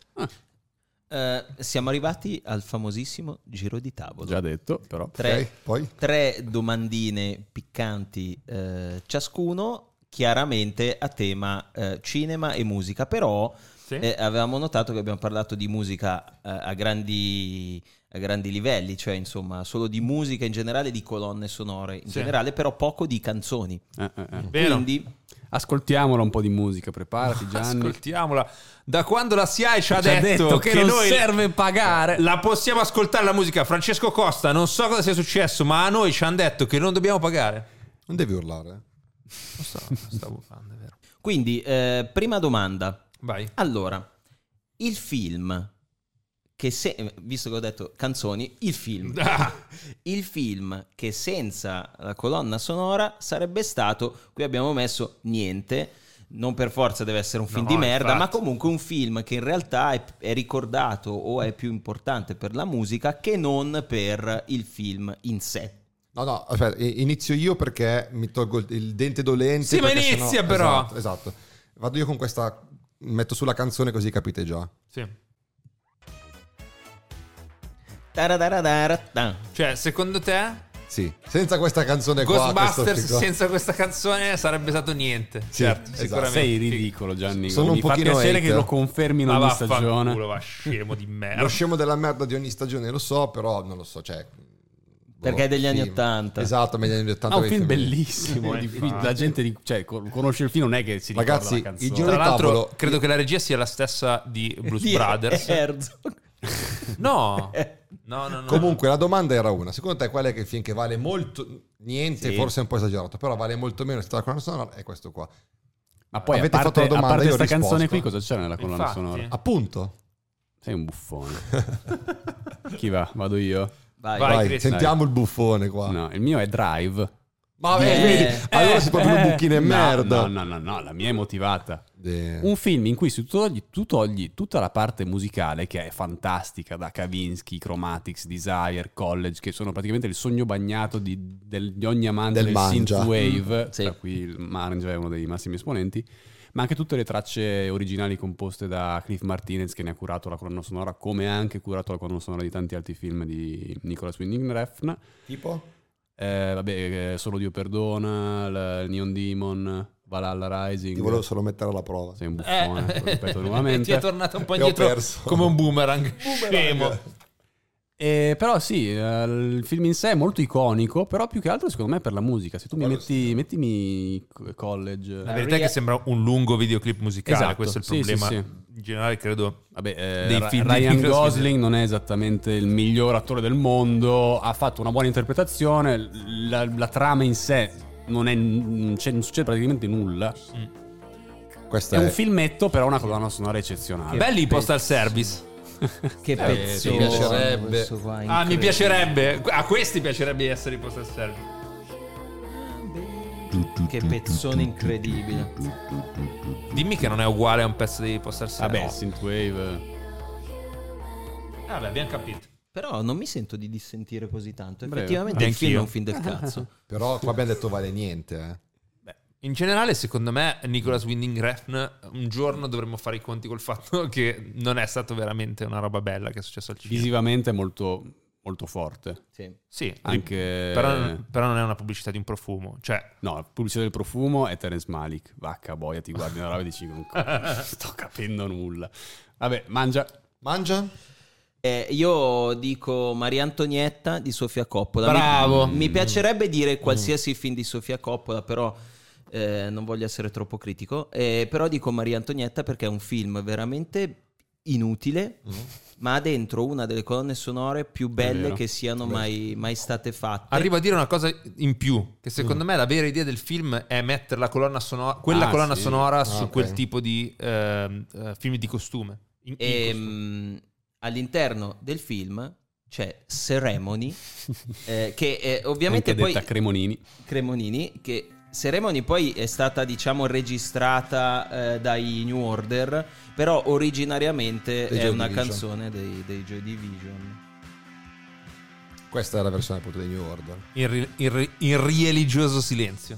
Siamo arrivati al famosissimo giro di tavolo. Già detto, però. Tre domandine piccanti ciascuno, chiaramente a tema cinema e musica, però avevamo notato che abbiamo parlato di musica a grandi livelli, cioè insomma solo di musica in generale, di colonne sonore in generale, però poco di canzoni. Quindi ascoltiamola un po' di musica, preparati Gianni. Ascoltiamola. Da quando la SIAE ci ha detto che non noi serve pagare, la possiamo ascoltare la musica. Francesco Costa, non so cosa sia successo, ma a noi ci hanno detto che non dobbiamo pagare. Non devi urlare. Non stavo urlando, è vero. Quindi prima domanda. Vai. Allora, il film visto che ho detto canzoni, il film che senza la colonna sonora sarebbe stato, qui abbiamo messo niente, non per forza deve essere un film di merda, ma comunque un film che in realtà è ricordato o è più importante per la musica che non per il film in sé. No, aspetta, inizio io perché mi tolgo il dente dolente. Sì, ma inizia però. Esatto. Vado io con questa, metto sulla canzone così capite già. Sì. Cioè, secondo te? Sì, senza questa canzone Ghostbusters senza questa canzone sarebbe stato niente. Sì, certo, esatto. sicuramente. Sei ridicolo, Gianni. Sono un pochino fa piacere hate. che lo confermino ogni stagione. Va scemo di merda. Lo scemo della merda di ogni stagione lo so, però non lo so, cioè perché è degli anni 80. Esatto, negli anni 80. Un film bellissimo. La gente conosce il film, non è che si ricorda la canzone. Il giro Tra di l'altro, tavolo, credo che la regia sia la stessa di Blues Brothers. Herzog. No. Comunque la domanda era una: secondo te qual è che il film che vale molto niente, forse è un po' esagerato, però vale molto meno la colonna sonora? È questo qua. Ma poi avete fatto la domanda, a parte questa canzone qui, cosa c'era nella colonna sonora? Appunto. Sei un buffone. Chi va? Vado io? Vai, sentiamo il buffone qua. No, il mio è Drive. Ma allora sei proprio un buchino e merda. No, la mia è motivata. Un film in cui tu togli tutta la parte musicale, che è fantastica, da Kavinsky, Chromatics, Desire, College, che sono praticamente il sogno bagnato di ogni amante del synthwave, tra cui il Marge è uno dei massimi esponenti. ma anche tutte le tracce originali composte da Cliff Martinez, che ne ha curato la colonna sonora, come ha anche curato la colonna sonora di tanti altri film di Nicolas Winding Refn. Tipo? Solo Dio perdona, il Neon Demon, Valhalla Rising. Ti volevo solo mettere alla prova. Sei un buffone, lo ripeto nuovamente. Ti è tornato un po' indietro come un boomerang. Scemo. Però sì, il film in sé è molto iconico, però più che altro secondo me per la musica. Se tu mettimi College. La verità è che sembra un lungo videoclip musicale, esatto, questo è il problema. Sì. In generale credo dei film Ryan Gosling non è esattamente il miglior attore del mondo, ha fatto una buona interpretazione, la trama in sé non succede praticamente nulla. È un filmetto, però una colonna sonora eccezionale. Belli i Postal Service. Che pezzo, mi piacerebbe. Mi piacerebbe. A questi piacerebbe essere i Postal Service. Che pezzone incredibile. Dimmi che non è uguale a un pezzo di Postal Service. Vabbè, Synthwave. Vabbè, abbiamo capito. Però non mi sento di dissentire così tanto. Breve. Effettivamente il film è un film del cazzo. Però qua abbiamo detto vale niente. In generale, secondo me, Nicolas Winding Refn un giorno dovremmo fare i conti col fatto che non è stato veramente una roba bella che è successo al cinema. Visivamente è molto, molto forte. Sì, anche... però non è una pubblicità di un profumo. Cioè... No, la pubblicità del profumo è Terence Malick. Vacca boia, ti guardi una roba e dici non sto capendo nulla. Vabbè, mangia. Io dico Maria Antonietta di Sofia Coppola. Bravo. Mi piacerebbe dire qualsiasi film di Sofia Coppola, però non voglio essere troppo critico. Però dico Maria Antonietta perché è un film veramente inutile, ma ha dentro una delle colonne sonore più belle che siano mai state fatte. Arrivo a dire una cosa in più, che secondo me la vera idea del film è mettere la colonna sonora, colonna sonora su quel tipo di film di costume. All'interno del film c'è Ceremony, che ovviamente anche poi detta Cremonini, che Ceremony poi è stata, diciamo, registrata dai New Order, però originariamente è una canzone dei Joy Division. Questa è la versione appunto dei New Order. In religioso silenzio.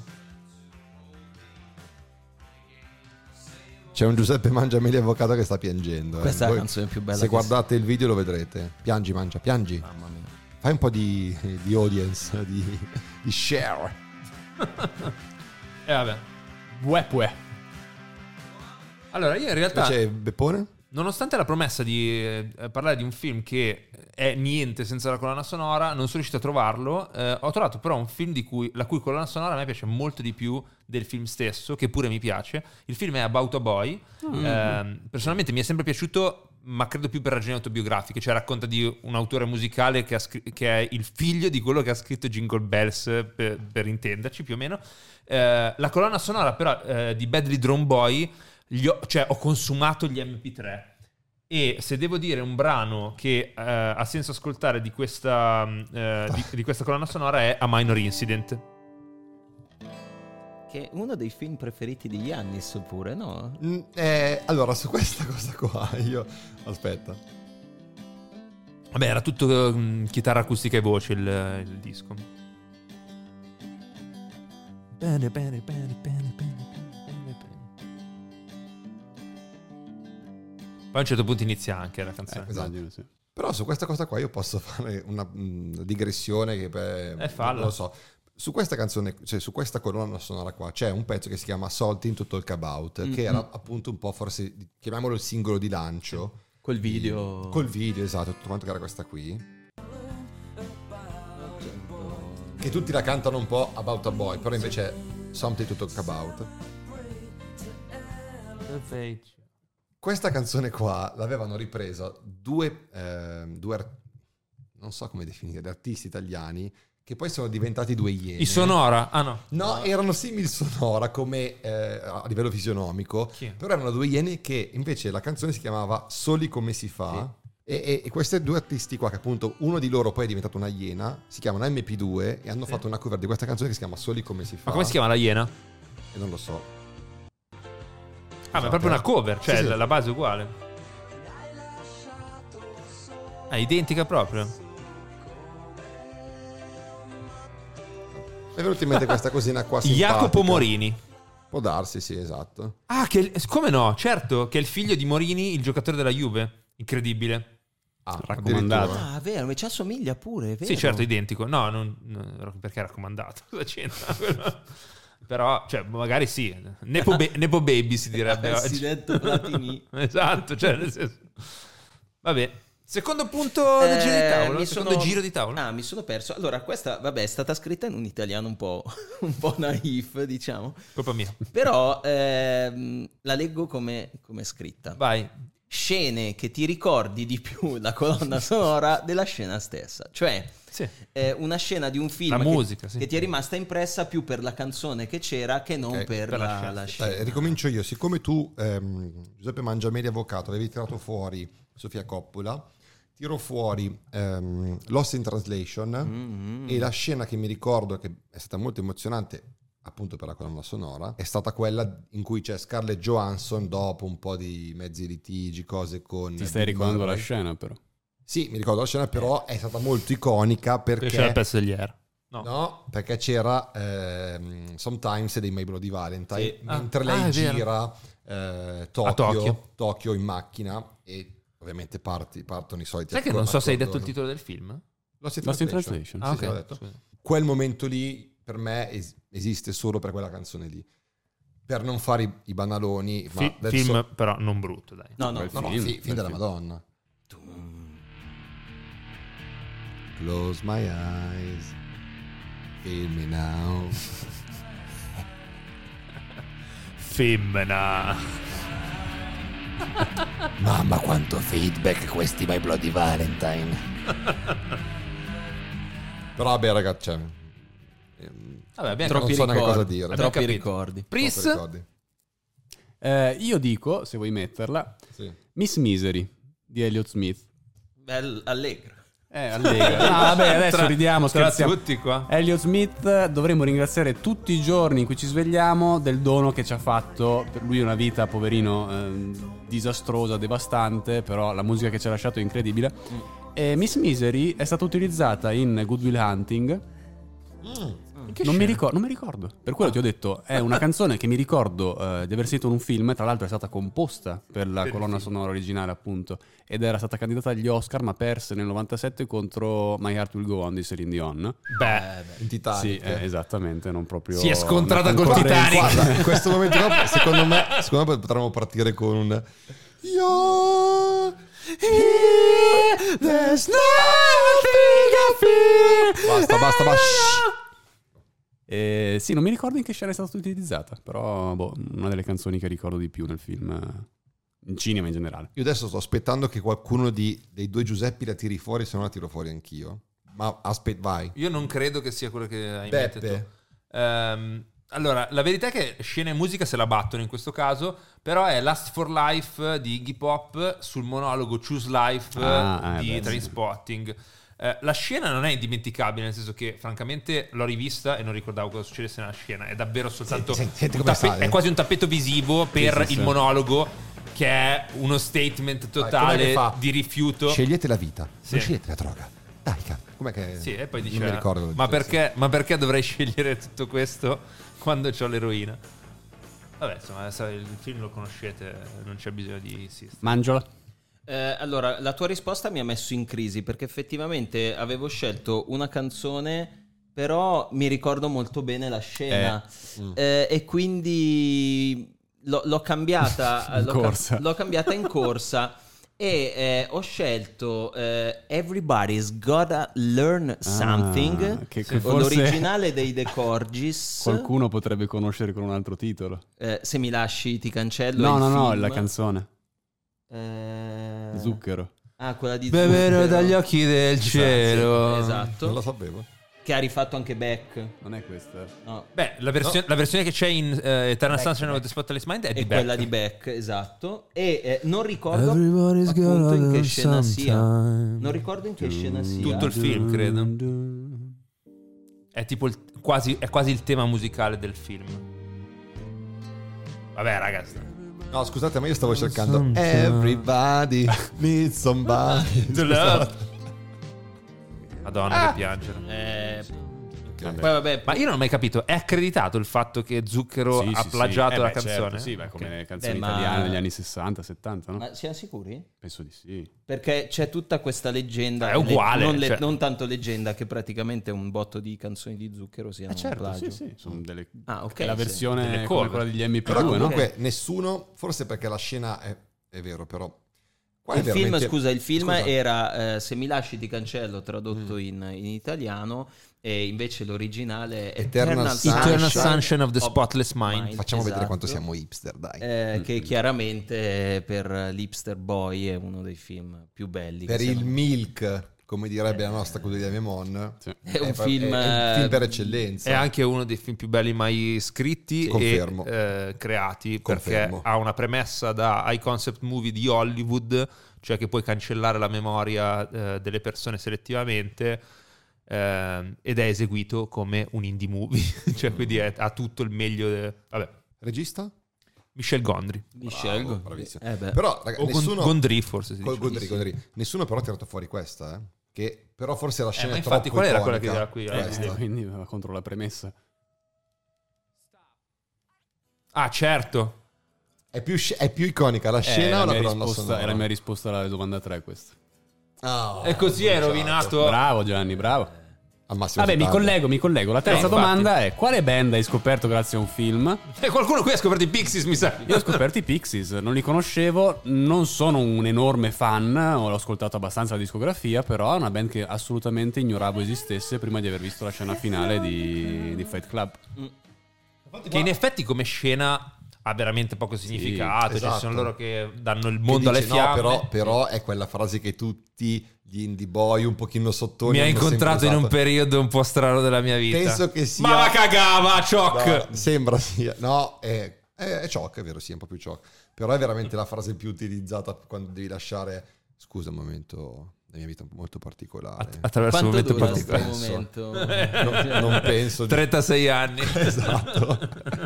C'è un Giuseppe Mangiameli avvocato che sta piangendo. Questa è la canzone più bella. Se guardate il video lo vedrete. Piangi. Mamma mia. Fai un po' di audience, di share. Vabbè. Pue. Allora, io in realtà, invece Beppone, nonostante la promessa di parlare di un film che è niente senza la colonna sonora, non sono riuscito a trovarlo. Ho trovato però un film la cui colonna sonora a me piace molto di più del film stesso, che pure mi piace. Il film è About a Boy. Personalmente mi è sempre piaciuto, ma credo più per ragioni autobiografiche, cioè racconta di un autore musicale che è il figlio di quello che ha scritto Jingle Bells, per intenderci più o meno. La colonna sonora però di Badly Drawn Boy, ho consumato gli MP3, e se devo dire un brano che ha senso ascoltare di questa colonna sonora è A Minor Incident, che è uno dei film preferiti di Yannis pure, no? Allora, su questa cosa qua io... Aspetta. Vabbè, era tutto chitarra acustica e voce il disco. Bene. Poi a un certo punto inizia anche la canzone. Esatto. Sì. Però su questa cosa qua io posso fare una digressione che fallo. Non lo so. Su questa canzone, cioè su questa colonna sonora qua, c'è un pezzo che si chiama Something to Talk About, che era appunto un po', forse, chiamiamolo il singolo di lancio. Col video. Esatto, tutto quanto che era questa qui. Che tutti la cantano un po' About a Boy, però invece è Something to Talk About. Questa canzone qua l'avevano ripresa due non so come definire, artisti italiani, che poi sono diventati due iene. I Sonora? Ah no. No, erano simili Sonora come a livello fisionomico, però erano due iene che invece la canzone si chiamava Soli come si fa. Sì. E questi due artisti qua, che appunto uno di loro poi è diventato una iena, si chiamano MP2 e hanno fatto una cover di questa canzone che si chiama Soli come si fa. Ma come si chiama la iena? E non lo so. Ma è proprio una cover, cioè sì. La base è uguale. È identica proprio. Mi è venuta in mente questa cosina qua simpatica. Jacopo Morini. Può darsi, sì, esatto. Ah, come no? Certo, che è il figlio di Morini, il giocatore della Juve. Incredibile. Raccomandato. Ah, vero, ma ci assomiglia pure, è vero? Sì, certo, identico. No, perché è raccomandato. Cosa c'entra? Però, cioè, magari sì. Nepo baby si direbbe oggi. Presidente Platini. Esatto, cioè, nel senso. Vabbè. Secondo punto del giro di tavolo. Secondo giro di tavolo. Ah, mi sono perso. Allora, questa, vabbè, è stata scritta in un italiano un po' naif, diciamo. Colpa mia. Però la leggo come è scritta. Vai. Scene che ti ricordi di più la colonna sonora della scena stessa. Cioè, sì. Una scena di un film la musica, che ti è rimasta impressa più per la canzone che c'era che non per la scena. Ricomincio io. Siccome tu, Giuseppe Mangiameli Avvocato, avevi tirato fuori Sofia Coppola, tiro fuori Lost in Translation e la scena che mi ricordo che è stata molto emozionante appunto per la colonna sonora è stata quella in cui c'è Scarlett Johansson dopo un po' di mezzi litigi, cose con... Ti stai ricordando la scena però? Sì, mi ricordo la scena, però è stata molto iconica perché... C'era il pezzo degli Air. No, perché c'era Sometimes dei My Bloody Valentine, sì. Mentre lei gira Tokyo in macchina e ovviamente partono i soliti... Sai che non so se hai detto il titolo del film? Lost in Translation. Ah, sì, okay. L'ho detto. Quel momento lì per me esiste solo per quella canzone lì. Per non fare i banaloni. Film però non brutto, dai. No, film della Madonna. Close my eyes. Feel me now. Femmina. Mamma quanto feedback questi My Bloody Valentine. Però vabbè ragazzi, troppi non so neanche cosa dire. Troppi ricordi. Pris? Io dico, se vuoi metterla, sì. Miss Misery di Elliott Smith. Allegro. Allegro. No, vabbè, adesso ridiamo, scherziamo. Tutti qua. Elliott Smith dovremmo ringraziare tutti i giorni in cui ci svegliamo del dono che ci ha fatto. Per lui una vita, poverino, disastrosa, devastante, però la musica che ci ha lasciato è incredibile. E Miss Misery è stata utilizzata in Good Will Hunting. Non mi ricordo. Per quello ti ho detto, è una canzone che mi ricordo di aver sentito in un film. Tra l'altro è stata composta per la colonna sonora originale, appunto, ed era stata candidata agli Oscar, ma perse nel 97 contro My Heart Will Go On di Celine Dion. In Titanic. Sì, esattamente, non proprio. Si è scontrata col Titanic. Guarda, in questo momento secondo me potremmo partire con un There's nothing I fear. Basta. Sì, non mi ricordo in che scena è stata utilizzata, però una delle canzoni che ricordo di più nel film, in cinema in generale. Io adesso sto aspettando che qualcuno dei due Giuseppi la tiri fuori, se no la tiro fuori anch'io. Ma vai. Io non credo che sia quello che hai in mente tu. Allora, la verità è che scena e musica se la battono in questo caso, però è Lust for Life di Iggy Pop sul monologo Choose Life di Trainspotting. La scena non è indimenticabile, nel senso che francamente l'ho rivista e non ricordavo cosa succedesse nella scena. È davvero soltanto senti è quasi un tappeto visivo per il monologo, che è uno statement totale di rifiuto. Scegliete la vita, non scegliete la droga. Dai, com'è che... Sì, e poi dice, non mi ricordo. ma perché dovrei scegliere tutto questo quando c'ho l'eroina? Vabbè, insomma, il film lo conoscete, non c'è bisogno di insistere. Mangiola. Allora, la tua risposta mi ha messo in crisi, perché effettivamente avevo scelto una canzone, però mi ricordo molto bene la scena e quindi l'ho cambiata l'ho cambiata in corsa e ho scelto Everybody's Gotta Learn Something, che l'originale dei The Corgis. Qualcuno potrebbe conoscere con un altro titolo. Se mi lasci ti cancello. No, la canzone. Zucchero. Quella di Bevere Zucchero. dagli occhi del cielo. Esatto. Non lo sapevo. Che ha rifatto anche Beck. Non è questa? No. Beh, la versione che c'è in Eternal Sunshine of the Spotless Mind è di Beck. Quella di Beck, esatto. E non ricordo appunto in che scena sia. Non ricordo in che scena sia. Tutto il film, credo. È tipo quasi il tema musicale del film. Vabbè, ragazzi. No, scusate, ma io stavo cercando Everybody needs somebody to love. Madonna, che piangere. Ok, Ok. Poi, vabbè, Ma io non ho mai capito, è accreditato il fatto che Zucchero ha plagiato la canzone? Certo, sì, come le canzoni italiane degli anni 60, 70, no? Ma siamo sicuri? Penso di sì. Perché c'è tutta questa leggenda, è uguale, non tanto leggenda, che praticamente un botto di canzoni di Zucchero siano un plagio. Sì, sono delle... ok, la versione delle come cover. quella degli MP2, Però comunque no? nessuno, forse perché la scena è vero, però... Il film era Se mi lasci ti cancello, tradotto in italiano, e invece l'originale è Eternal Sunshine of the Spotless Mind. Facciamo vedere quanto siamo hipster, dai. che chiaramente per l'Hipster Boy è uno dei film più belli. Per il Milk, come direbbe la nostra Cordelia Memon, è un film per eccellenza. È anche uno dei film più belli mai scritti Confermo. e creati, Confermo. perché ha una premessa da high concept movie di Hollywood, cioè che puoi cancellare la memoria delle persone selettivamente, ed è eseguito come un indie movie, cioè quindi ha tutto il meglio. Vabbè. Regista? Michel Gondry. Bravo, bravissimo. beh. Però ragazzi, nessuno... Gondry forse si dice. Gondry. Nessuno però ha tirato fuori questa, che però forse la scena ma è infatti troppo qual era quella che iconica. era qui? Questa. Quindi va contro la premessa. Ah, certo. È più iconica la scena o la colonna sonora? È la mia risposta alla domanda 3 questa. E così è rovinato. Bravo Gianni, bravo. Al massimo Vabbè, mi collego. La terza infatti. domanda è: quale band hai scoperto grazie a un film? E qualcuno qui ha scoperto i Pixies, mi sa. Io ho scoperto i Pixies, non li conoscevo, non sono un enorme fan, ho ascoltato abbastanza la discografia, però è una band che assolutamente ignoravo esistesse prima di aver visto la scena finale di Fight Club. Che in effetti come scena ha veramente poco significato, esatto. Ci sono loro che danno il Che mondo alle dice, fiamme. no, però è quella frase che tutti gli indie boy un pochino sottoni Mi ha hanno incontrato sempre in un usato. periodo un po' strano della mia vita. Penso che sia... Ma la cagava, Choc! No, sembra sia... No, è Choc, è vero, sì, è un po' più Choc. Però è veramente la frase più utilizzata quando devi lasciare... Scusa un momento... La mia vita è molto particolare. Attraverso un Quanto momento dura particolare. questo momento? Non penso. 36 anni. Esatto.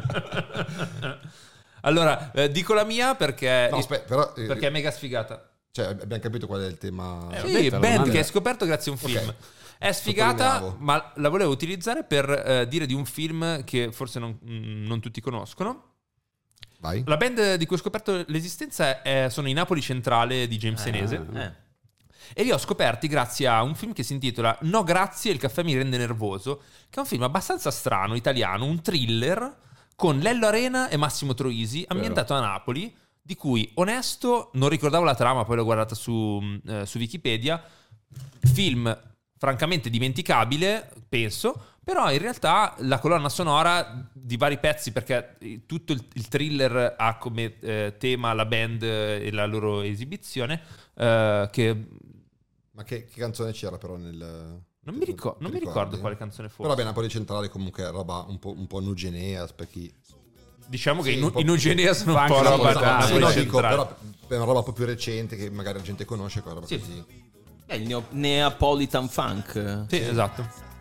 Allora, dico la mia perché, No, aspetta, però... perché è mega sfigata. Cioè, abbiamo capito qual è il tema. Sì, band che hai scoperto grazie a un film. Ok. È sfigata, Sottolineavo. ma la volevo utilizzare per dire di un film che forse non tutti conoscono. Vai. La band di cui ho scoperto l'esistenza sono i Napoli Centrale di James Senese. E li ho scoperti grazie a un film che si intitola No grazie, il caffè mi rende nervoso, che è un film abbastanza strano, italiano, un thriller con Lello Arena e Massimo Troisi, ambientato a Napoli, di cui, onesto, non ricordavo la trama, poi l'ho guardata su Wikipedia. Film francamente dimenticabile, penso, però in realtà la colonna sonora di vari pezzi, perché tutto il thriller ha come tema la band e la loro esibizione, che... Ma che canzone c'era però nel... Non mi ricordo quale canzone fosse. Però vabbè, Napoli Centrale comunque è roba un po' nugenea, per chi... Diciamo che Sì, un po'. in Eugenea sono un Fa po' anche roba la da Napoli no, Napoli dico, Centrale. però è una roba un po' più recente che magari la gente conosce, quella roba Sì. così. Il Neapolitan Funk. Sì, esatto.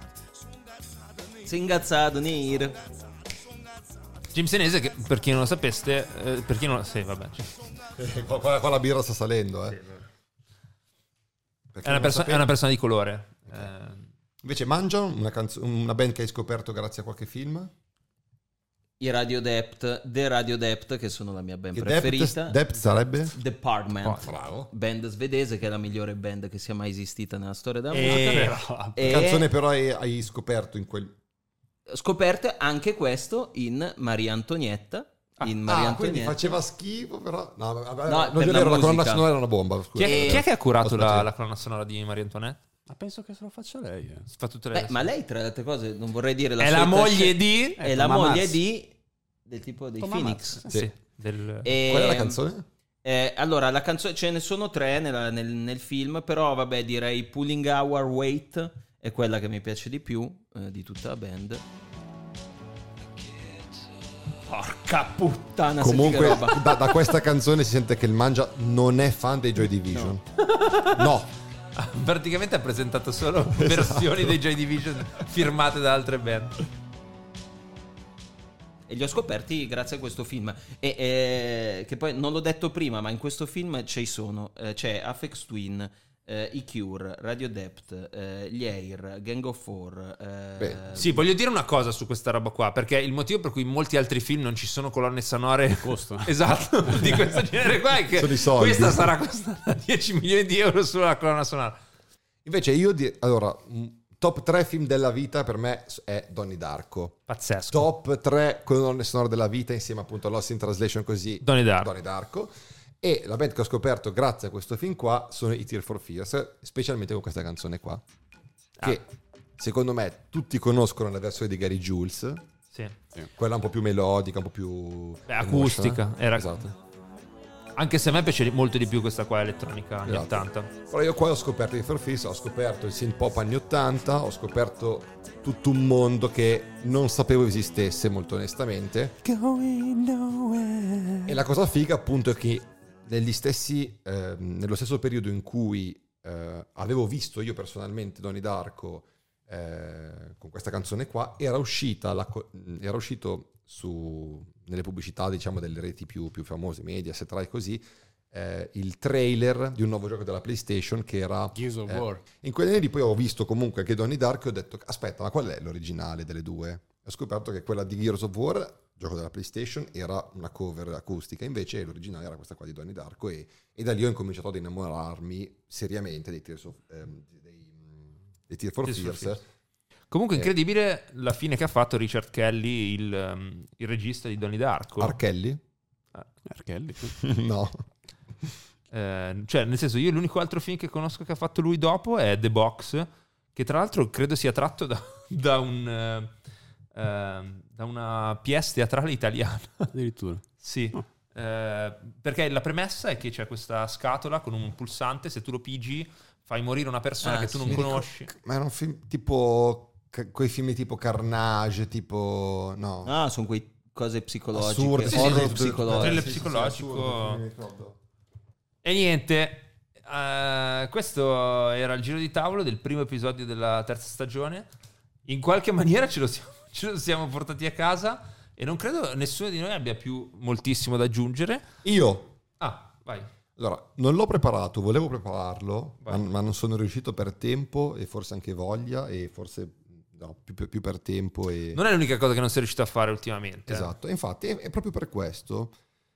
Singazzato nero. James Senese, che per chi non lo sapeste, per chi non lo... Sì, vabbè. Qua la birra sta salendo, È una persona di colore. Invece Mangia, una band che hai scoperto grazie a qualche film? I Radio Dept, The Radio Dept, che sono la mia band Che preferita. Dept sarebbe? Department, Bravo. band svedese che è la migliore band che sia mai esistita nella storia della E- musica. Che canzone però hai scoperto in quel... Scoperte anche questo in Maria Antonietta. quindi faceva schifo però... No, vabbè, No, non per è la vero, la colonna musica. sonora era una bomba. Scusa. Chi è che ha curato Ho sbagliato. la colonna sonora di Maria Antoinette? Ma penso che se lo faccia lei. Fa tutte le... Ma lei, tra le altre cose, non vorrei dire la è solita la moglie sce- di... È la Thomas moglie Mars. del tipo dei Thomas Phoenix. Mars. Sì, del... E- Qual è la canzone? allora, la canzone, ce ne sono tre nel film, però vabbè, direi Pulling Our Weight è quella che mi piace di più di tutta la band. Porca puttana, Comunque se figa roba. da questa canzone si sente che il Mangia non è fan dei Joy Division. No. Praticamente ha presentato solo versioni dei Joy Division firmate da altre band. E li ho scoperti grazie a questo film. Che poi non l'ho detto prima, ma in questo film ci sono. C'è Aphex Twin, i Cure, Radio Depth, gli Air, Gang of Four. Sì, voglio dire una cosa su questa roba qua, perché il motivo per cui in molti altri film non ci sono colonne sonore esatto di questo genere qua è che questa sarà costata 10 milioni di euro sulla colonna sonora. Invece allora, top 3 film della vita per me è Donnie Darko. Pazzesco. Top 3 colonne sonore della vita insieme appunto a Lost in Translation, così Donnie Darko. E la band che ho scoperto grazie a questo film qua sono i Tears for Fears, specialmente con questa canzone qua, che secondo me tutti conoscono la versione di Gary Jules, sì. Quella un po' più melodica, un po' più acustica, esatto. Anche se a me piace molto di più questa qua elettronica anni 80. Però io qua ho scoperto i Tears for Fears, ho scoperto il synth pop anni 80, ho scoperto tutto un mondo che non sapevo esistesse, molto onestamente. E la cosa figa appunto è che nello stesso periodo in cui avevo visto io personalmente Donnie Darko con questa canzone qua, era uscito nelle pubblicità, diciamo, delle reti più famose, Mediaset, Rai, così, il trailer di un nuovo gioco della PlayStation che era Gears of War. In quegli anni poi ho visto comunque anche Donnie Darko e ho detto aspetta, ma qual è l'originale delle due? Ho scoperto che quella di Gears of War, gioco della PlayStation, era una cover acustica, invece l'originale era questa qua di Donnie Darko, e da lì ho incominciato ad innamorarmi seriamente dei Tears for Fears. Comunque incredibile la fine che ha fatto Richard Kelly, il regista di Donnie Darko. Arkelly? Arkelly? No. Cioè, nel senso, io l'unico altro film che conosco che ha fatto lui dopo è The Box, che tra l'altro credo sia tratto da una pièce teatrale italiana. Addirittura. Sì. Oh. Perché la premessa è che c'è questa scatola con un pulsante, se tu lo pigi fai morire una persona che tu non conosci. Ma era un film tipo quei film tipo Carnage, tipo no. Ah, sono quei cose psicologiche. Assurde, thriller psicologico. E niente, questo era il giro di tavolo del primo episodio della terza stagione. In qualche maniera ce lo siamo portati a casa e non credo nessuno di noi abbia più moltissimo da aggiungere. Io. Vai. Allora, non l'ho preparato, volevo prepararlo, ma non sono riuscito per tempo e forse anche voglia e forse più per tempo. Non è l'unica cosa che non sei riuscito a fare ultimamente. Esatto, infatti è proprio per questo,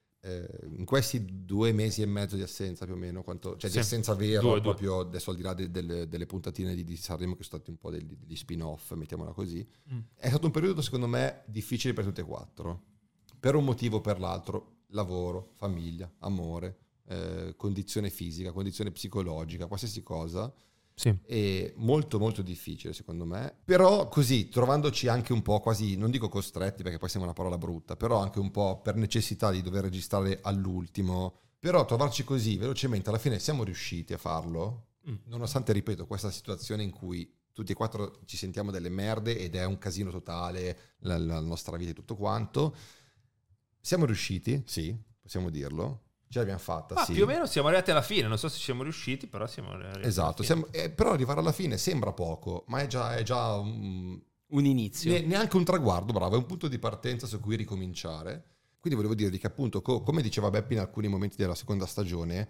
in questi 2 mesi e mezzo di assenza più o meno, di assenza vera, proprio adesso al di là delle puntatine di Sanremo che sono stati un po' degli spin-off, mettiamola così, è stato un periodo secondo me difficile per tutte e 4, per un motivo o per l'altro: lavoro, famiglia, amore, condizione fisica, condizione psicologica, qualsiasi cosa. Sì. È molto molto difficile secondo me, però così trovandoci anche un po' quasi, non dico costretti perché poi sembra una parola brutta, però anche un po' per necessità di dover registrare all'ultimo, però trovarci così velocemente alla fine siamo riusciti a farlo, nonostante, ripeto, questa situazione in cui tutti e 4 ci sentiamo delle merde ed è un casino totale la nostra vita e tutto quanto. Siamo riusciti, sì, possiamo dirlo. Ce l'abbiamo fatta, sì. Più o meno siamo arrivati alla fine. Non so se ci siamo riusciti, però siamo arrivati. Esatto, però arrivare alla fine sembra poco, ma è già un inizio. Neanche un traguardo, bravo, è un punto di partenza su cui ricominciare. Quindi volevo dirvi che appunto, come diceva Beppi in alcuni momenti della seconda stagione,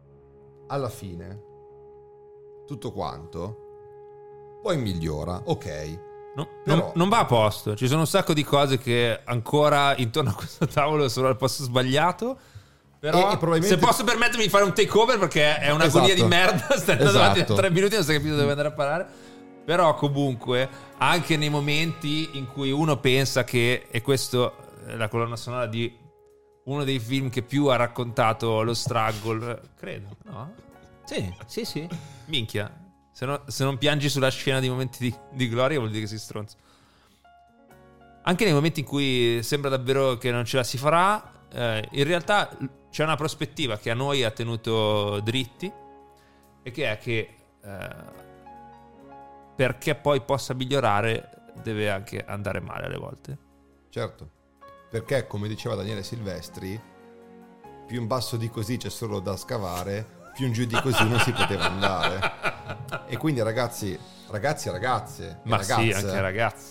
alla fine tutto quanto poi migliora, ok. Però non va a posto. Ci sono un sacco di cose che ancora intorno a questo tavolo sono al posto sbagliato. Però e probabilmente... se posso permettermi di fare un takeover, perché è un'agonia di merda, stai andando avanti da 3 minuti, non sai capito dove andare a parare. Però comunque anche nei momenti in cui uno pensa che, e questo è la colonna sonora di uno dei film che più ha raccontato lo struggle, credo, no? Sì. Minchia, se non piangi sulla scena di momenti di gloria vuol dire che sei stronzo. Anche nei momenti in cui sembra davvero che non ce la si farà, in realtà c'è una prospettiva che a noi ha tenuto dritti, e che è che perché poi possa migliorare deve anche andare male alle volte. Certo, perché come diceva Daniele Silvestri, più in basso di così c'è solo da scavare, più in giù di così non si poteva andare. E quindi ragazzi e ragazze, ma sì, anche ragazzi,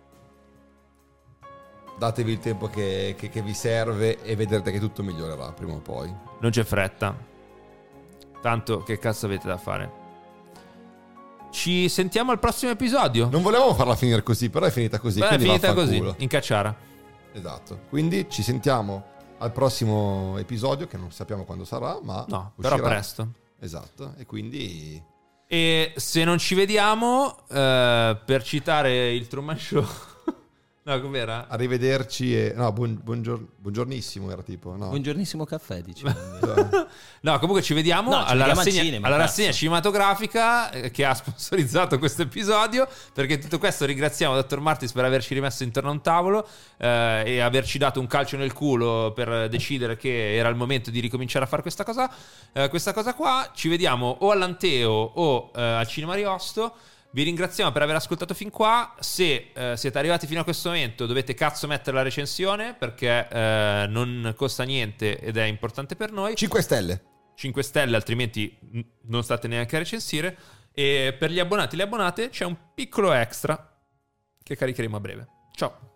datevi il tempo che vi serve e vedrete che tutto migliorerà prima o poi. Non c'è fretta. Tanto che cazzo avete da fare? Ci sentiamo al prossimo episodio. Non volevamo farla finire così, però è finita così. Beh, è finita così, in cacciara. Esatto. Quindi ci sentiamo al prossimo episodio, che non sappiamo quando sarà, ma no, uscirà. però presto. Esatto. E quindi... E se non ci vediamo, per citare il Truman Show... No, com'era? Arrivederci e... No, buongiornissimo era tipo. No. Buongiornissimo caffè, diciamo. No, comunque ci vediamo alla rassegna cinematografica che ha sponsorizzato questo episodio, perché tutto questo ringraziamo Dr. Martis per averci rimesso intorno a un tavolo e averci dato un calcio nel culo per decidere che era il momento di ricominciare a fare questa cosa qua. Ci vediamo o all'Anteo o al Cinema Ariosto. Vi ringraziamo per aver ascoltato fin qua. Se siete arrivati fino a questo momento, dovete cazzo mettere la recensione, perché non costa niente ed è importante per noi. 5 stelle, altrimenti non state neanche a recensire. E per gli abbonati e le abbonate c'è un piccolo extra che caricheremo a breve. Ciao.